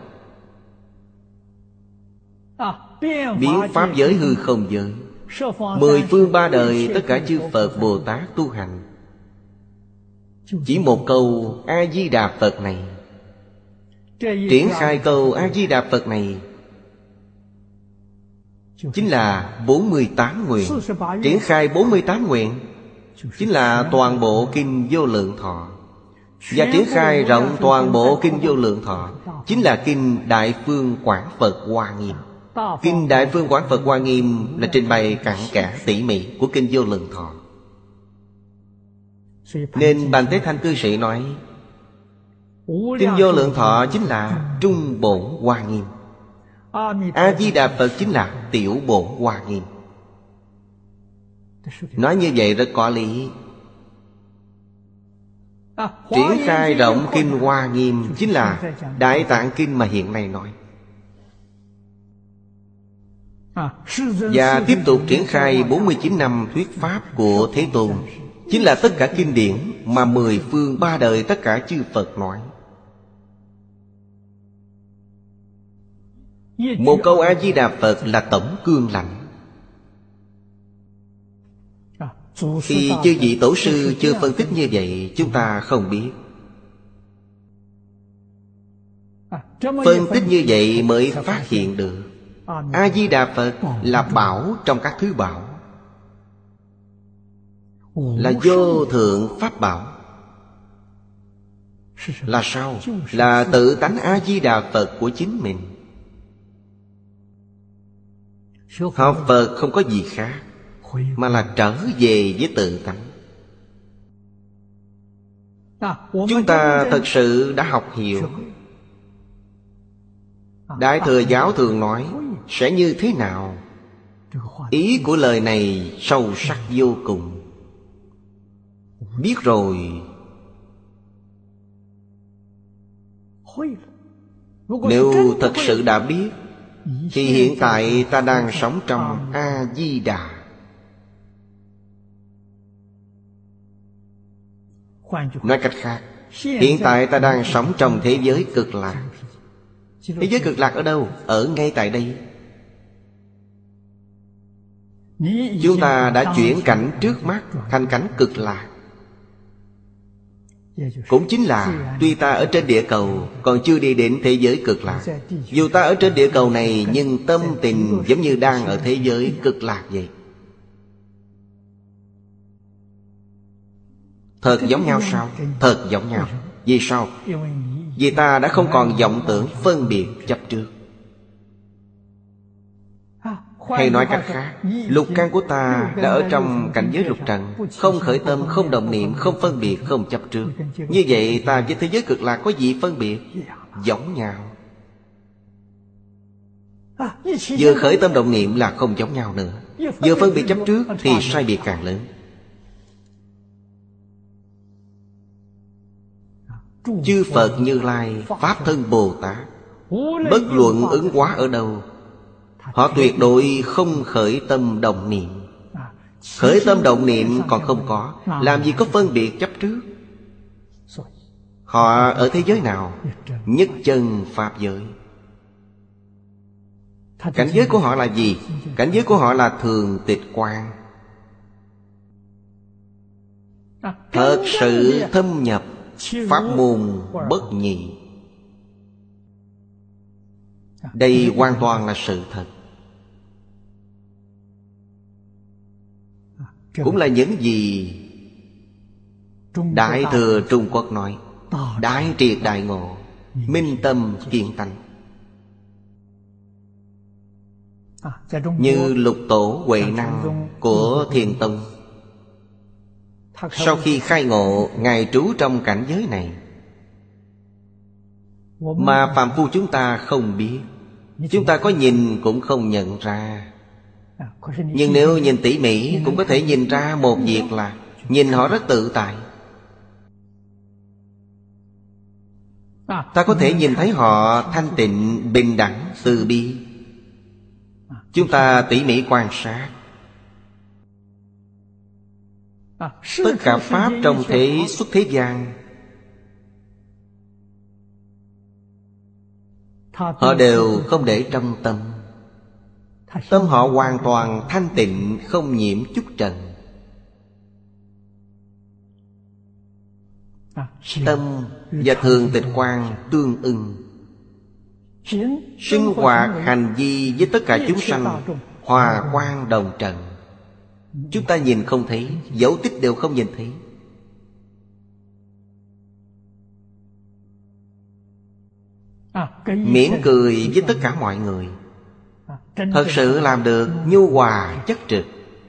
Biến pháp giới hư không giới, mười phương ba đời tất cả chư Phật Bồ Tát tu hành, chỉ một câu A-di-đà Phật này, triển khai câu A-di-đà Phật này chính là bốn mươi tám nguyện. Triển khai bốn mươi tám nguyện chính là toàn bộ Kinh Vô Lượng Thọ. Và triển khai rộng toàn bộ Kinh Vô Lượng Thọ chính là Kinh Đại Phương Quảng Phật Hoa Nghiêm. Kinh Đại Phương Quảng Phật Hoa Nghiêm là trình bày cặn kẽ tỉ mỉ của Kinh Vô Lượng Thọ. Nên Bành Thế Thanh cư sĩ nói, Kinh Vô Lượng Thọ chính là Trung Bổn Hoa Nghiêm, A-di-đà Phật chính là Tiểu Bổn Hoa Nghiêm. Nói như vậy rất có lý. Triển khai rộng Kinh Hoa Nghiêm chính là Đại Tạng Kinh mà hiện nay nói. Và tiếp tục triển khai bốn mươi chín năm thuyết pháp của Thế Tôn, chính là tất cả kinh điển mà mười phương ba đời tất cả chư Phật nói. Một câu A-di-đà Phật là tổng cương lãnh. Khi chư vị tổ sư chưa phân tích như vậy, chúng ta không biết. Phân tích như vậy mới phát hiện được A-di-đà Phật là bảo trong các thứ bảo, là vô thượng pháp bảo. Là sao? Là tự tánh A-di-đà Phật của chính mình. Học Phật không có gì khác, mà là trở về với tự tánh. Chúng ta thật sự đã học hiểu. Đại Thừa Giáo thường nói sẽ như thế nào? Ý của lời này sâu sắc vô cùng. Biết rồi, nếu thật sự đã biết, thì hiện tại ta đang sống trong A-di-đà. Nói cách khác, hiện tại ta đang sống trong thế giới cực lạc. Thế giới cực lạc ở đâu? Ở ngay tại đây. Chúng ta đã chuyển cảnh trước mắt thành cảnh cực lạc. Cũng chính là tuy ta ở trên địa cầu còn chưa đi đến thế giới cực lạc, dù ta ở trên địa cầu này nhưng tâm tình giống như đang ở thế giới cực lạc vậy. Thật giống nhau sao? Thật giống nhau. Vì sao? Vì ta đã không còn vọng tưởng phân biệt chấp trước. Hay nói cách khác, lục căn của ta đã ở trong cảnh giới lục trần, không khởi tâm, không động niệm, không phân biệt, không chấp trước. Như vậy ta với thế giới cực lạc có gì phân biệt? Giống nhau. Vừa khởi tâm động niệm là không giống nhau nữa. Vừa phân biệt chấp trước thì sai biệt càng lớn. Chư Phật Như Lai, Pháp Thân Bồ Tát, bất luận ứng hóa ở đâu, họ tuyệt đối không khởi tâm động niệm. Khởi tâm động niệm còn không có, làm gì có phân biệt chấp trước. Họ ở thế giới nào? Nhất chân Pháp giới. Cảnh giới của họ là gì? Cảnh giới của họ là thường tịch quan. Thật sự thâm nhập pháp môn bất nhị. Đây hoàn toàn là sự thật. cũng là những gì Đại Thừa Trung Quốc nói: đại triệt đại ngộ, minh tâm kiên tánh. Như Lục Tổ Huệ Năng của Thiền Tông, sau khi khai ngộ, Ngài trú trong cảnh giới này mà phàm phu chúng ta không biết. Chúng ta có nhìn cũng không nhận ra. Nhưng nếu nhìn tỉ mỉ cũng có thể nhìn ra một việc là nhìn họ rất tự tại. Ta có thể nhìn thấy họ thanh tịnh, bình đẳng, từ bi. Chúng ta tỉ mỉ quan sát, tất cả pháp trong thế xuất thế gian, họ đều không để trong tâm. Tâm họ hoàn toàn thanh tịnh, không nhiễm chút trần. Tâm và thường tịch quan tương ưng, sinh hoạt hành vi với tất cả chúng sanh hòa quang đồng trần. Chúng ta nhìn không thấy, dấu tích đều không nhìn thấy. Mỉm cười với tất cả mọi người, thật sự làm được nhu hòa chất trực.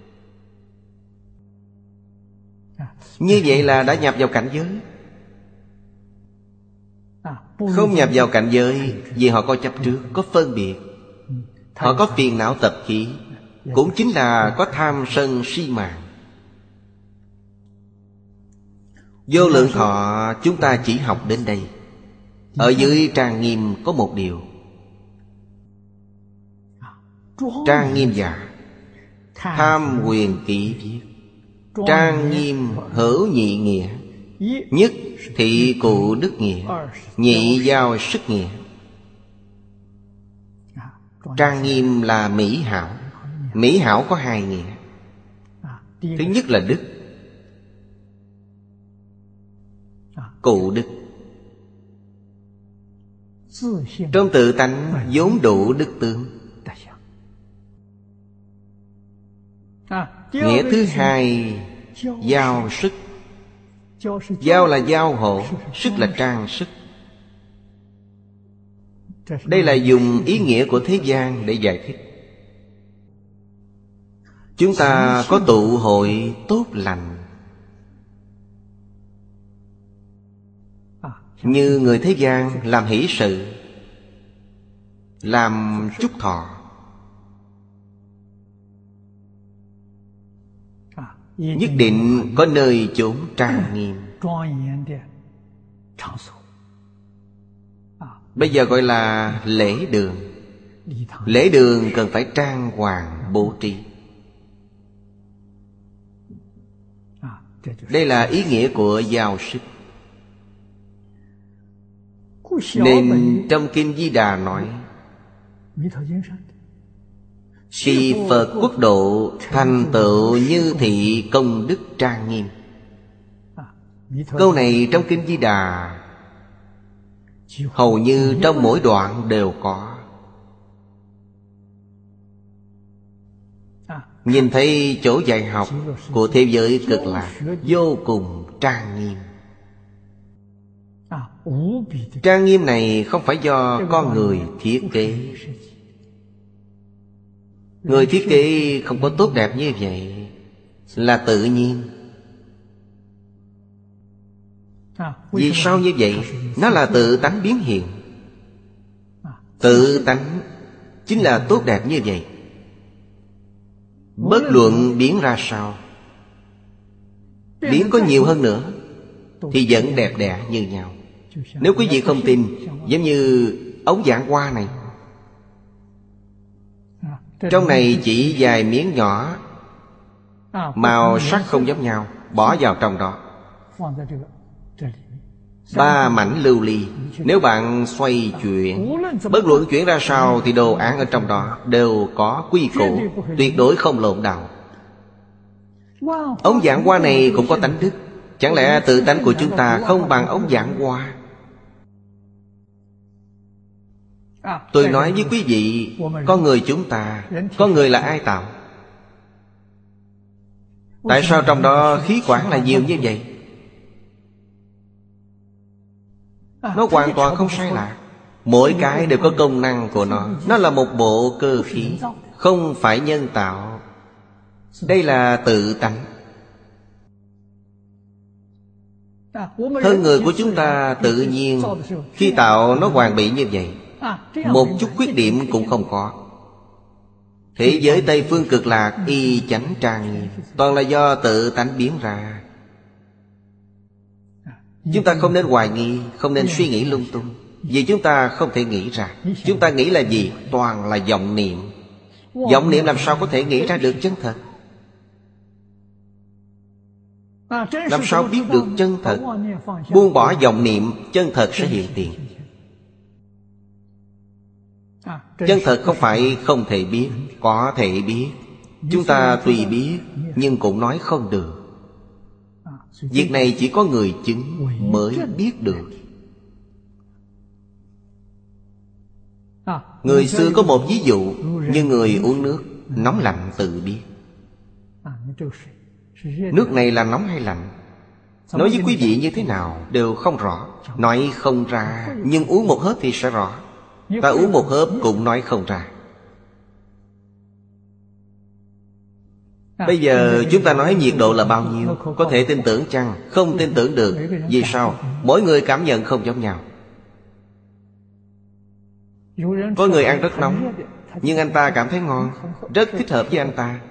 Như vậy là đã nhập vào cảnh giới. Không nhập vào cảnh giới vì họ có chấp trước, có phân biệt, họ có phiền não tập khí, cũng chính là có tham sân si mạng. Vô lượng thọ chúng ta chỉ học đến đây. Ở dưới Trang Nghiêm có một điều. Trang Nghiêm giả tham quyền kỹ viết: Trang Nghiêm hữu nhị nghĩa. Nhất thị cụ đức nghĩa, nhị giao sức nghĩa. Trang Nghiêm là mỹ hảo. Mỹ hảo có hai nghĩa. Thứ nhất là đức, cụ đức. Trong tự tánh vốn đủ đức tướng. Nghĩa thứ hai, giao sức. Giao là giao hộ, sức là trang sức. Đây là dùng ý nghĩa của thế gian để giải thích. Chúng ta có tụ hội tốt lành, như người thế gian làm hỷ sự, làm chúc thọ, nhất định có nơi chốn trang nghiêm. Bây giờ gọi là lễ đường. Lễ đường cần phải trang hoàng bố trí. Đây là ý nghĩa của giao sức. Nên trong Kinh Di Đà nói: khi Phật quốc độ thành tựu như thị công đức trang nghiêm. Câu này trong Kinh Di Đà hầu như trong mỗi đoạn đều có. Nhìn thấy chỗ dạy học của thế giới Cực Lạc vô cùng trang nghiêm. Trang nghiêm này không phải do con người thiết kế. Người thiết kế không có tốt đẹp như vậy, là tự nhiên. Vì sao như vậy? Nó là tự tánh biến hiện. Tự tánh chính là tốt đẹp như vậy. Bất luận biến ra sao, biến có nhiều hơn nữa thì vẫn đẹp đẽ như nhau. Nếu quý vị không tin, giống như ống giảng hoa này, trong này chỉ vài miếng nhỏ, màu sắc không giống nhau, bỏ vào trong đó. Ba mảnh lưu ly, nếu bạn xoay chuyển, bất luận chuyển ra sao thì đồ án ở trong đó đều có quy củ, tuyệt đối không lộn đạo. Ống giảng hoa này cũng có tánh đức. Chẳng lẽ tự tánh của chúng ta không bằng ống giảng hoa? Tôi nói với quý vị, con người chúng ta, con người là ai tạo? Tại sao trong đó khí quản là nhiều như vậy? Nó hoàn toàn không sai lạc. Mỗi cái đều có công năng của nó. Nó là một bộ cơ khí, không phải nhân tạo. Đây là tự tánh. Thân người của chúng ta tự nhiên khi tạo nó hoàn bị như vậy, một chút khuyết điểm cũng không có. Thế giới Tây Phương Cực Lạc y chánh trang nghiêm, toàn là do tự tánh biến ra. Chúng ta không nên hoài nghi, không nên suy nghĩ lung tung, vì chúng ta không thể nghĩ ra. Chúng ta nghĩ là gì? Toàn là vọng niệm. Vọng niệm làm sao có thể nghĩ ra được chân thật? Làm sao biết được chân thật? Buông bỏ vọng niệm, chân thật sẽ hiện tiền. Chân thật không phải không thể biết, có thể biết. Chúng ta tùy biết, nhưng cũng nói không được. Việc này chỉ có người chứng mới biết được. Người xưa có một ví dụ, như người uống nước, nóng lạnh tự biết. Nước này là nóng hay lạnh, nói với quý vị như thế nào đều không rõ. Nói không ra, nhưng uống một hớp thì sẽ rõ. Ta uống một hớp cũng nói không ra. Bây giờ chúng ta nói nhiệt độ là bao nhiêu, có thể tin tưởng chăng? Không tin tưởng được. Vì sao? Mỗi người cảm nhận không giống nhau. Có người ăn rất nóng, nhưng anh ta cảm thấy ngon, rất thích hợp với anh ta.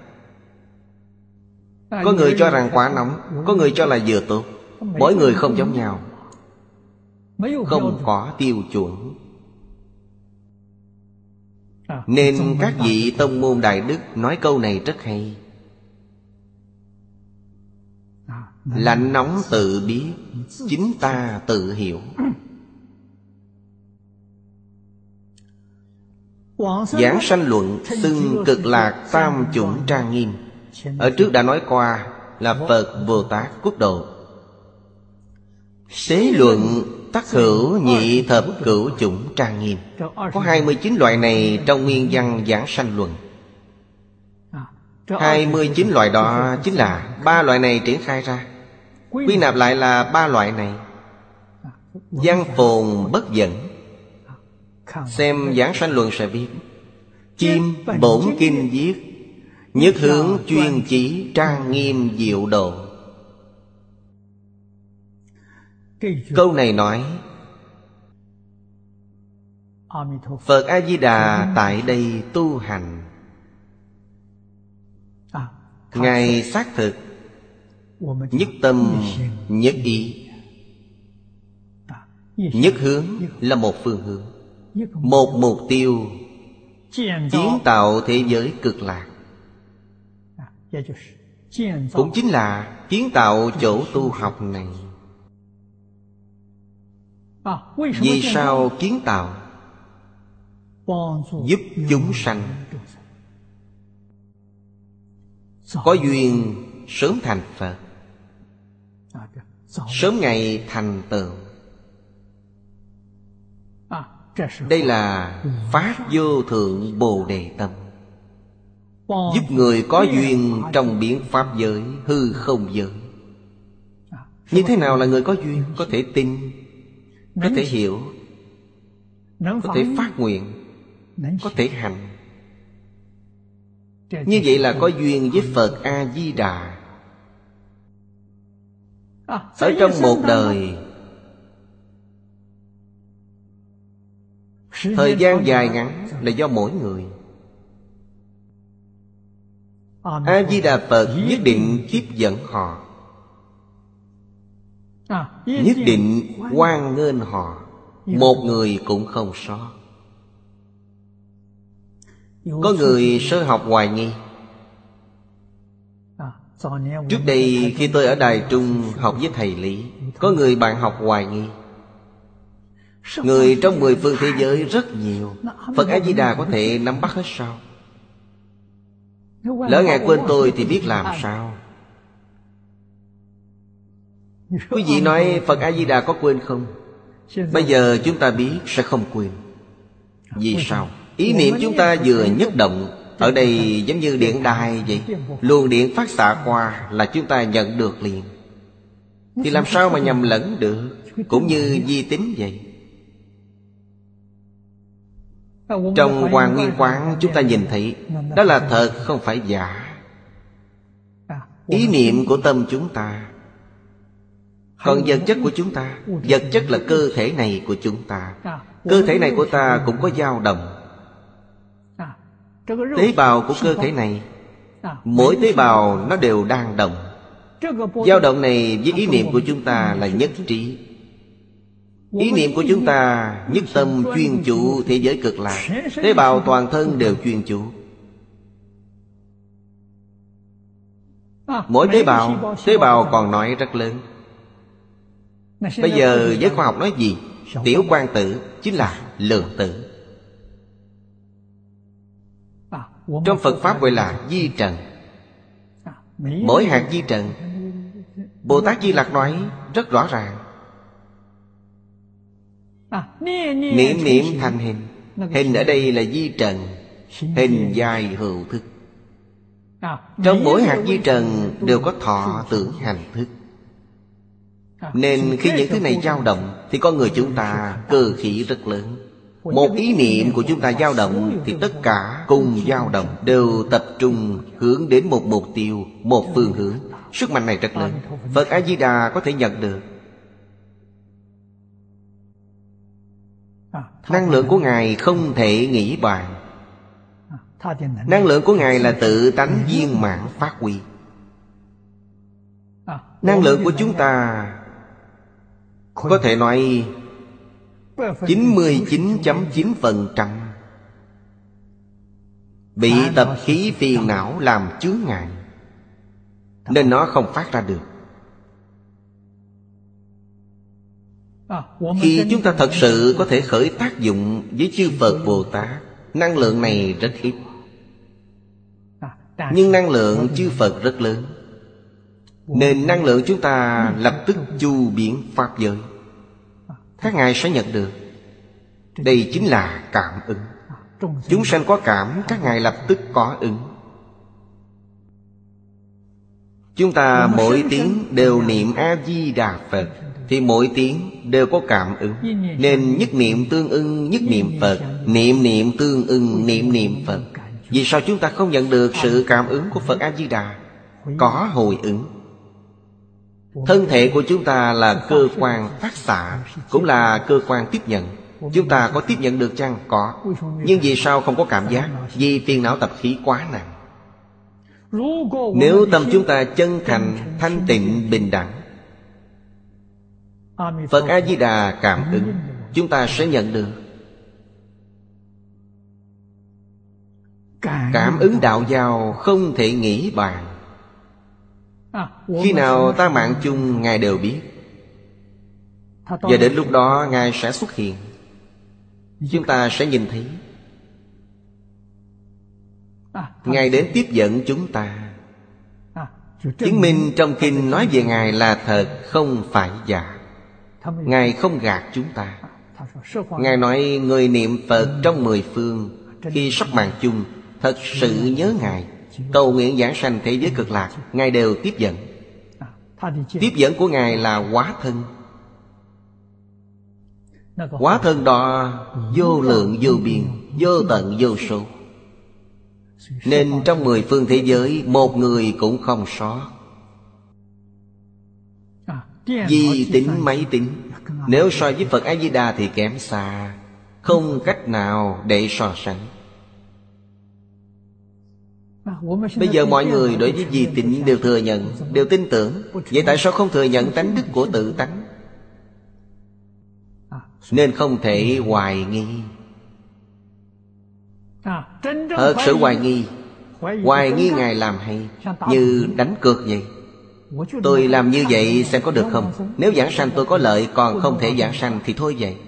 Có người cho rằng quá nóng, có người cho là vừa tốt. Mỗi người không giống nhau, không có tiêu chuẩn. Nên các vị tông môn đại đức nói câu này rất hay. Lạnh nóng tự biết, chính ta tự hiểu. Giảng sanh luận xưng Cực Lạc tam chủng trang nghiêm. Ở trước đã nói qua là Phật Bồ Tát Quốc Độ. Xế luận tắc hữu nhị thập cửu chủng trang nghiêm. Có hai mươi chín loại này trong nguyên văn giảng sanh luận. Hai mươi chín loại đó chính là ba loại này triển khai ra, quy nạp lại là ba loại này. Văn phồn bất dẫn. Xem giảng sanh luận sẽ biết. Chim bổn kinh viết, nhất hướng chuyên chỉ trang nghiêm diệu độ. Câu này nói Phật A-di-đà tại đây tu hành. Ngài xác thực nhất tâm nhất ý. Nhất hướng là một phương hướng, một mục tiêu, kiến tạo thế giới cực lạc. Cũng chính là kiến tạo chỗ tu học này. Vì sao kiến tạo? Giúp chúng sanh có duyên sớm thành Phật, sớm ngày thành tựu. Đây là Pháp vô thượng Bồ Đề tâm, giúp người có duyên trong biến Pháp giới, hư không giới. Như thế nào là người có duyên? Có thể tin, có thể hiểu, có thể phát nguyện, có thể hành. Như vậy là có duyên với Phật A-di-đà. Ở trong một đời, thời gian dài ngắn là do mỗi người. A-di-đà Phật nhất định tiếp dẫn họ, nhất định hoan nghênh họ, một người cũng không sót. Có người sơ học hoài nghi. Trước đây khi tôi ở Đài Trung học với thầy Lý, có người bạn học hoài nghi. Người trong mười phương thế giới rất nhiều, Phật A-di-đà có thể nắm bắt hết sao? Lỡ Ngài quên tôi thì biết làm sao? Quý vị nói Phật A-di-đà có quên không? Bây giờ chúng ta biết sẽ không quên. Vì sao? Ý niệm chúng ta vừa nhất động Ở đây giống như điện đài vậy. Luồng điện phát xạ qua là chúng ta nhận được liền. Thì làm sao mà nhầm lẫn được. Cũng như vi tính vậy. Trong Hoàng Nguyên Quán chúng ta nhìn thấy đó là thật, không phải giả. Ý niệm của tâm chúng ta. Còn vật chất của chúng ta, vật chất là cơ thể này của chúng ta. Cơ thể này của ta cũng có dao động. Tế bào của cơ thể này, mỗi tế bào nó đều đang động. Dao động này với ý niệm của chúng ta là nhất trí. Ý niệm của chúng ta nhất tâm chuyên chủ thế giới cực lạc. Tế bào toàn thân đều chuyên chủ. Mỗi tế bào, tế bào còn nói rất lớn. Bây giờ giới khoa học nói gì? Tiểu quang tử chính là lượng tử. Trong Phật Pháp gọi là vi trần. Mỗi hạt vi trần, Bồ Tát Di Lặc nói rất rõ ràng. Niệm niệm thành hình. Hình ở đây là vi trần. Hình dài hữu thức. Trong mỗi hạt vi trần đều có thọ tưởng hành thức. Nên khi những thứ này dao động thì con người chúng ta cơ khí rất lớn. Một ý niệm của chúng ta dao động thì tất cả cùng dao động, đều tập trung hướng đến một mục tiêu, một phương hướng. Sức mạnh này rất lớn. Phật A-di-đà có thể nhận được. Năng lượng của Ngài không thể nghĩ bàn. Năng lượng của Ngài là tự tánh viên mãn phát huy. Năng lượng của chúng ta có thể nói chín mươi chín phẩy chín phần trăm bị tập khí phiền não làm chướng ngại, nên nó không phát ra được. Khi chúng ta thật sự có thể khởi tác dụng với chư Phật Bồ Tát, năng lượng này rất ít. Nhưng năng lượng chư Phật rất lớn, nên năng lượng chúng ta lập tức chu biến pháp giới. Các ngài sẽ nhận được. Đây chính là cảm ứng. Chúng sanh có cảm, các ngài lập tức có ứng. Chúng ta mỗi tiếng đều niệm A-di-đà Phật thì mỗi tiếng đều có cảm ứng. Nên nhất niệm tương ưng nhất niệm Phật, niệm niệm tương ưng niệm niệm Phật. Vì sao chúng ta không nhận được sự cảm ứng của Phật A-di-đà? Có hồi ứng. Thân thể của chúng ta là cơ quan phát xạ, cũng là cơ quan tiếp nhận. Chúng ta có tiếp nhận được chăng? Có. Nhưng vì sao không có cảm giác? Vì phiền não tập khí quá nặng. Nếu tâm chúng ta chân thành, thanh tịnh, bình đẳng, Phật A-di-đà cảm ứng, chúng ta sẽ nhận được. Cảm ứng đạo giao không thể nghĩ bàn. Khi nào ta mạng chung Ngài đều biết. Và đến lúc đó Ngài sẽ xuất hiện, chúng ta sẽ nhìn thấy. Ngài đến tiếp dẫn chúng ta, chứng minh trong kinh nói về Ngài là thật, không phải giả. Ngài không gạt chúng ta. Ngài nói người niệm Phật trong mười phương, khi sắp mạng chung thật sự nhớ Ngài, cầu nguyện giảng sanh thế giới cực lạc, Ngài đều tiếp dẫn. Tiếp dẫn của Ngài là hóa thân. Hóa thân đó vô lượng vô biên, vô tận vô số. Nên trong mười phương thế giới, một người cũng không sót. Vi tính máy tính, nếu so với Phật A-di-đà thì kém xa, không cách nào để so sánh. Bây giờ mọi người đối với vi tính đều thừa nhận, đều tin tưởng. Vậy tại sao không thừa nhận tánh đức của tự tánh? Nên không thể hoài nghi. Thật sự hoài nghi. Hoài nghi Ngài làm hay, như đánh cược vậy. Tôi làm như vậy xem có được không? Nếu giảng sanh tôi có lợi, còn không thể giảng sanh thì thôi vậy.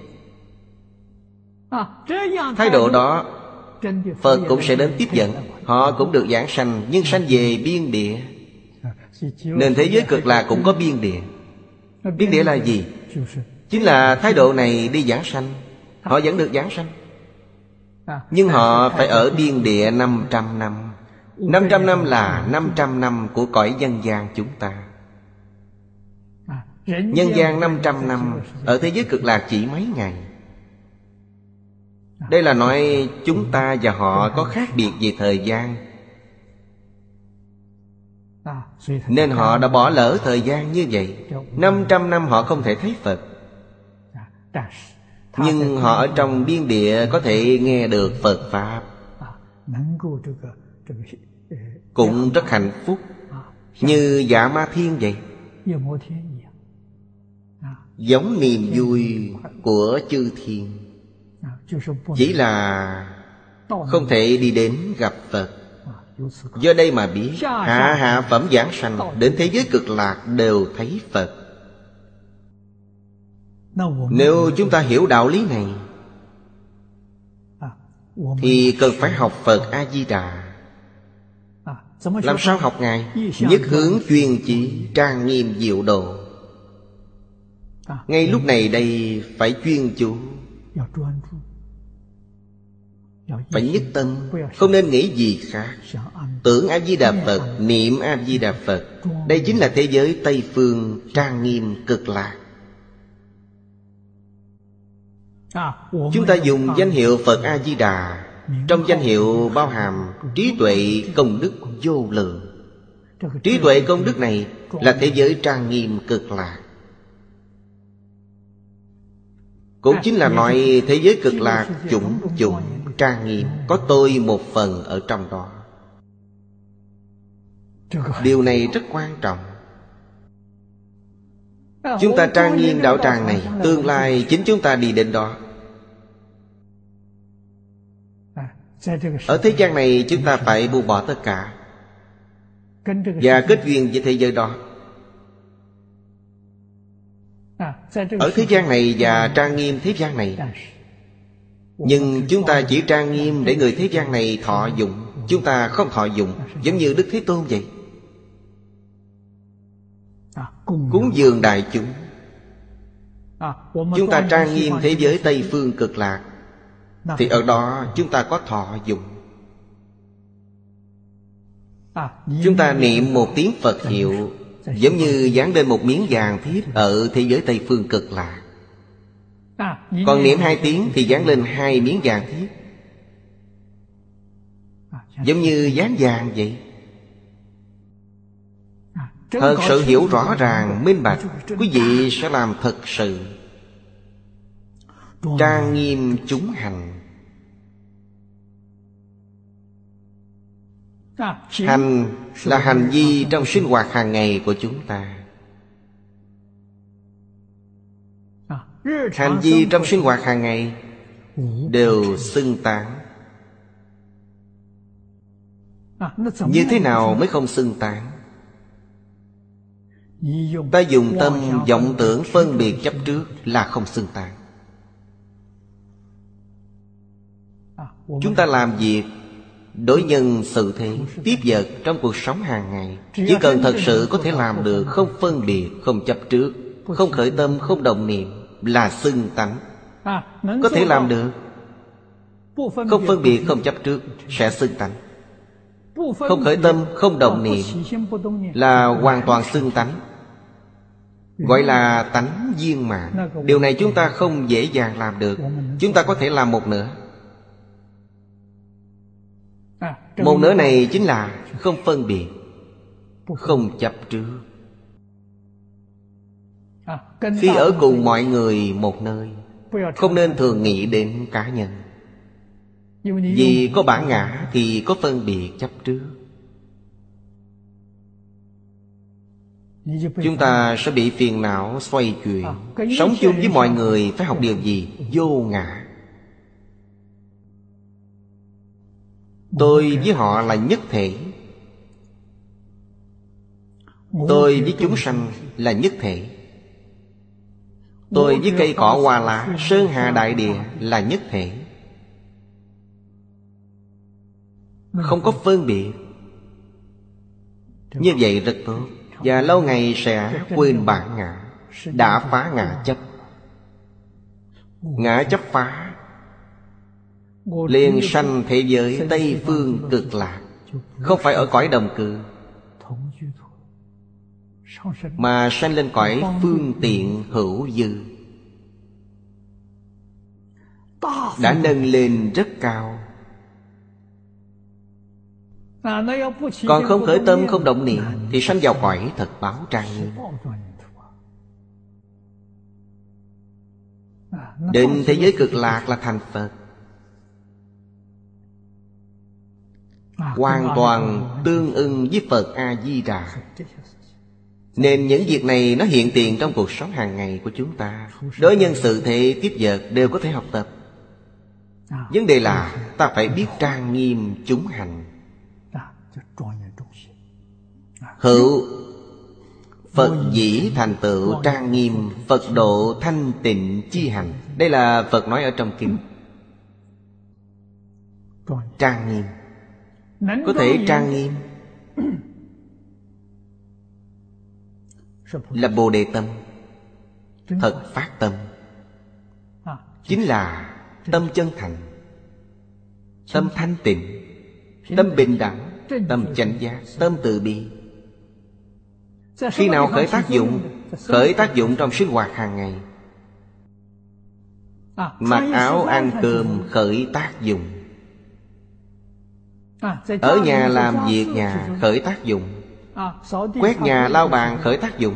Thái độ đó Phật cũng sẽ đến tiếp dẫn. Họ cũng được giảng sanh, nhưng sanh về biên địa. Nên thế giới cực lạc cũng có biên địa. Biên địa là gì? Chính là thái độ này đi giảng sanh. Họ vẫn được giảng sanh. Nhưng họ phải ở biên địa năm trăm năm. Năm trăm năm là năm trăm năm của cõi nhân gian chúng ta. Nhân gian năm trăm năm, ở thế giới cực lạc chỉ mấy ngày. Đây là nói chúng ta và họ có khác biệt về thời gian, nên họ đã bỏ lỡ thời gian như vậy. Năm trăm năm họ không thể thấy Phật, nhưng họ ở trong biên địa có thể nghe được Phật Pháp, cũng rất hạnh phúc. Như Dạ Ma Thiên vậy, giống niềm vui của chư thiên. Chỉ là không thể đi đến gặp Phật. Do đây mà biết hạ hạ phẩm giảng sanh đến thế giới cực lạc đều thấy Phật. Nếu chúng ta hiểu đạo lý này thì cần phải học Phật A-di-đà. Làm sao học Ngài? Nhất hướng chuyên chỉ, trang nghiêm diệu độ. Ngay lúc này đây phải chuyên chú, phải nhất tâm, không nên nghĩ gì khác. Tưởng A-di-đà Phật, niệm A-di-đà Phật. Đây chính là thế giới Tây Phương trang nghiêm cực lạc. Chúng ta dùng danh hiệu Phật A-di-đà. Trong danh hiệu bao hàm trí tuệ công đức vô lượng. Trí tuệ công đức này là thế giới trang nghiêm cực lạc. Cũng chính là nói thế giới cực lạc chủng chủng trang nghiêm, có tôi một phần ở trong đó. Điều này rất quan trọng. Chúng ta trang nghiêm đạo tràng này, tương lai chính chúng ta đi đến đó. Ở thế gian này chúng ta phải buông bỏ tất cả và kết duyên với thế giới đó. Ở thế gian này và trang nghiêm thế gian này. Nhưng chúng ta chỉ trang nghiêm để người thế gian này thọ dụng. Chúng ta không thọ dụng, giống như Đức Thế Tôn vậy. Cúng dường đại chúng. Chúng ta trang nghiêm thế giới Tây Phương cực lạc, thì ở đó chúng ta có thọ dụng. Chúng ta niệm một tiếng Phật hiệu, giống như dán lên một miếng vàng thiếp ở thế giới Tây Phương cực lạc. Còn niệm hai tiếng thì dán lên hai miếng vàng thiếp, giống như dán vàng vậy. Thật sự hiểu rõ ràng, minh bạch, quý vị sẽ làm thật sự trang nghiêm chúng hành. Hành là hành vi trong sinh hoạt hàng ngày của chúng ta. Hành vi trong sinh hoạt hàng ngày đều xưng tán. Như thế nào mới không xưng tán? Ta dùng tâm vọng tưởng phân biệt chấp trước là không xưng tán. Chúng ta làm việc đối nhân sự thế, tiếp vật trong cuộc sống hàng ngày, chỉ cần thật sự có thể làm được, không phân biệt, không chấp trước, không khởi tâm, không động niệm, là xưng tánh. Có thể làm được, không phân biệt, không chấp trước, sẽ xưng tánh. Không khởi tâm, không động niệm, là hoàn toàn xưng tánh, gọi là tánh viên mãn. Điều này chúng ta không dễ dàng làm được. Chúng ta có thể làm một nửa. Một nửa này chính là không phân biệt, không chấp trước. Khi ở cùng mọi người một nơi, không nên thường nghĩ đến cá nhân. Vì có bản ngã thì có phân biệt chấp trước. Chúng ta sẽ bị phiền não xoay chuyển. Sống chung với mọi người phải học điều gì? Vô ngã. Tôi với họ là nhất thể. Tôi với chúng sanh là nhất thể. Tôi với cây cỏ hoa lá, sơn hà đại địa là nhất thể. Không có phân biệt. Như vậy rất tốt. Và lâu ngày sẽ quên bản ngã. Đã phá ngã chấp. Ngã chấp phá liền sanh thế giới Tây Phương Cực Lạc, không phải ở cõi đồng cư, mà sanh lên cõi phương tiện hữu dư, đã nâng lên rất cao. Còn không khởi tâm, không động niệm thì sanh vào cõi thật báo trang nghiêm. Đến thế giới Cực Lạc là thành Phật, hoàn toàn tương ưng với Phật A-di-đà. Nên những việc này nó hiện tiền trong cuộc sống hàng ngày của chúng ta. Đối nhân sự thế tiếp vật đều có thể học tập. Vấn đề là ta phải biết trang nghiêm chúng hành. Hữu Phật dĩ thành tựu trang nghiêm, Phật độ thanh tịnh chi hành. Đây là Phật nói ở trong kinh. Trang nghiêm, có thể trang nghiêm là Bồ Đề tâm, thật phát tâm, chính là tâm chân thành, tâm thanh tịnh, tâm bình đẳng, tâm chánh giác, tâm từ bi. Khi nào khởi tác dụng? Khởi tác dụng trong sinh hoạt hàng ngày. Mặc áo ăn cơm khởi tác dụng. Ở nhà làm việc nhà khởi tác dụng. Quét nhà lau bàn khởi tác dụng.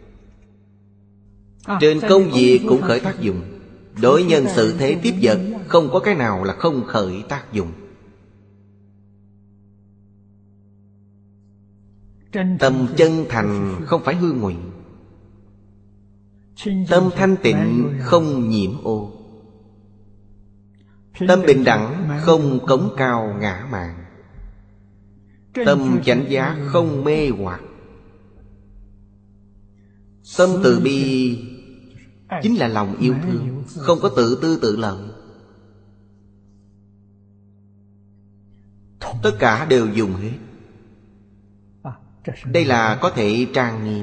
Trên công việc cũng khởi tác dụng. Đối nhân sự thế tiếp vật, không có cái nào là không khởi tác dụng. Tâm chân thành không phải hư ngụy, tâm thanh tịnh không nhiễm ô, tâm bình đẳng không cống cao ngã mạn, tâm chánh giác không mê hoặc, tâm từ bi chính là lòng yêu thương, không có tự tư tự lợi. Tất cả đều dùng hết. Đây là có thể trang nghiêm.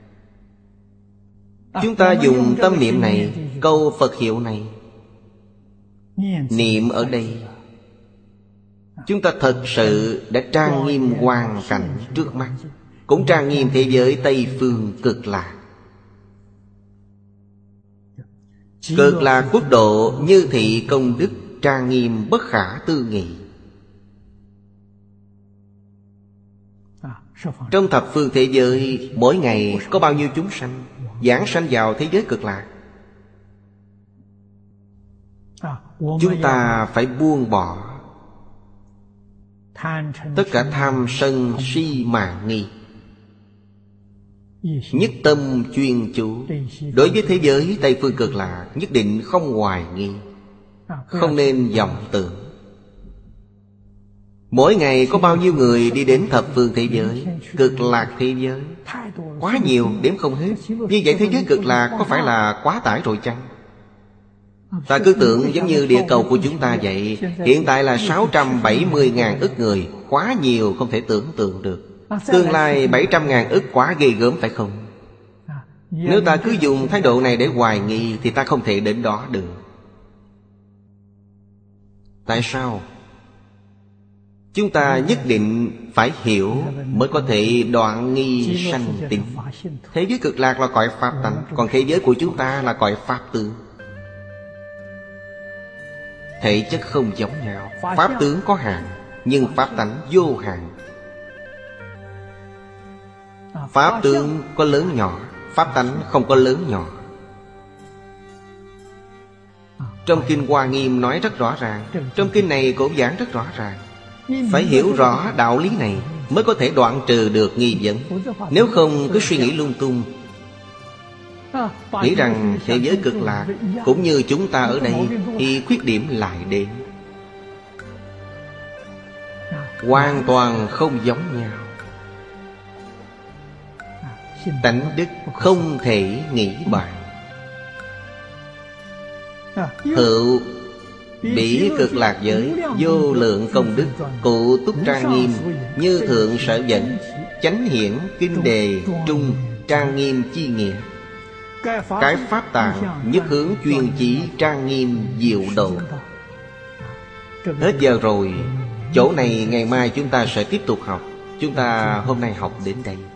Chúng ta dùng tâm niệm này, câu Phật hiệu này, niệm ở đây, chúng ta thật sự đã trang nghiêm hoàn cảnh trước mắt, cũng trang nghiêm thế giới Tây Phương Cực Lạc. Cực Lạc quốc độ như thị công đức, trang nghiêm bất khả tư nghị. Trong thập phương thế giới, mỗi ngày có bao nhiêu chúng sanh giảng sanh vào thế giới Cực Lạc. Chúng ta phải buông bỏ tất cả tham sân si mạn nghi, nhất tâm chuyên chú. Đối với thế giới Tây Phương Cực Lạc nhất định không hoài nghi, không nên vọng tưởng. Mỗi ngày có bao nhiêu người đi đến thập phương thế giới, Cực Lạc thế giới, quá nhiều, đếm không hết. Như vậy thế giới Cực Lạc có phải là quá tải rồi chăng? Ta cứ tưởng giống như địa cầu của chúng ta vậy. Hiện tại là sáu trăm bảy mươi ngàn ức người, quá nhiều không thể tưởng tượng được. Tương lai bảy trăm ngàn ức quá ghê gớm phải không? Nếu ta cứ dùng thái độ này để hoài nghi thì ta không thể đến đó được. Tại sao? Chúng ta nhất định phải hiểu mới có thể đoạn nghi sanh tín. Thế giới Cực Lạc là cõi pháp tánh, còn thế giới của chúng ta là cõi pháp tướng. Thể chất không giống nhau. Pháp tướng có hạn, nhưng pháp tánh vô hạn. Pháp tướng có lớn nhỏ, pháp tánh không có lớn nhỏ. Trong Kinh Hoa Nghiêm nói rất rõ ràng, trong kinh này cũng giảng rất rõ ràng. Phải hiểu rõ đạo lý này mới có thể đoạn trừ được nghi vấn. Nếu không cứ suy nghĩ lung tung, nghĩ rằng thế giới Cực Lạc cũng như chúng ta ở đây, thì khuyết điểm lại đến. Hoàn toàn không giống nhau. Tánh đức không thể nghĩ bàn. Hữu bỉ Cực Lạc giới, vô lượng công đức, cụ túc trang nghiêm, như thượng sở dẫn, chánh hiển kinh đề trung, trang nghiêm chi nghĩa. Cái pháp tạng nhất hướng chuyên chỉ, trang nghiêm diệu độ. Hết giờ rồi. Chỗ này ngày mai chúng ta sẽ tiếp tục học. Chúng ta hôm nay học đến đây.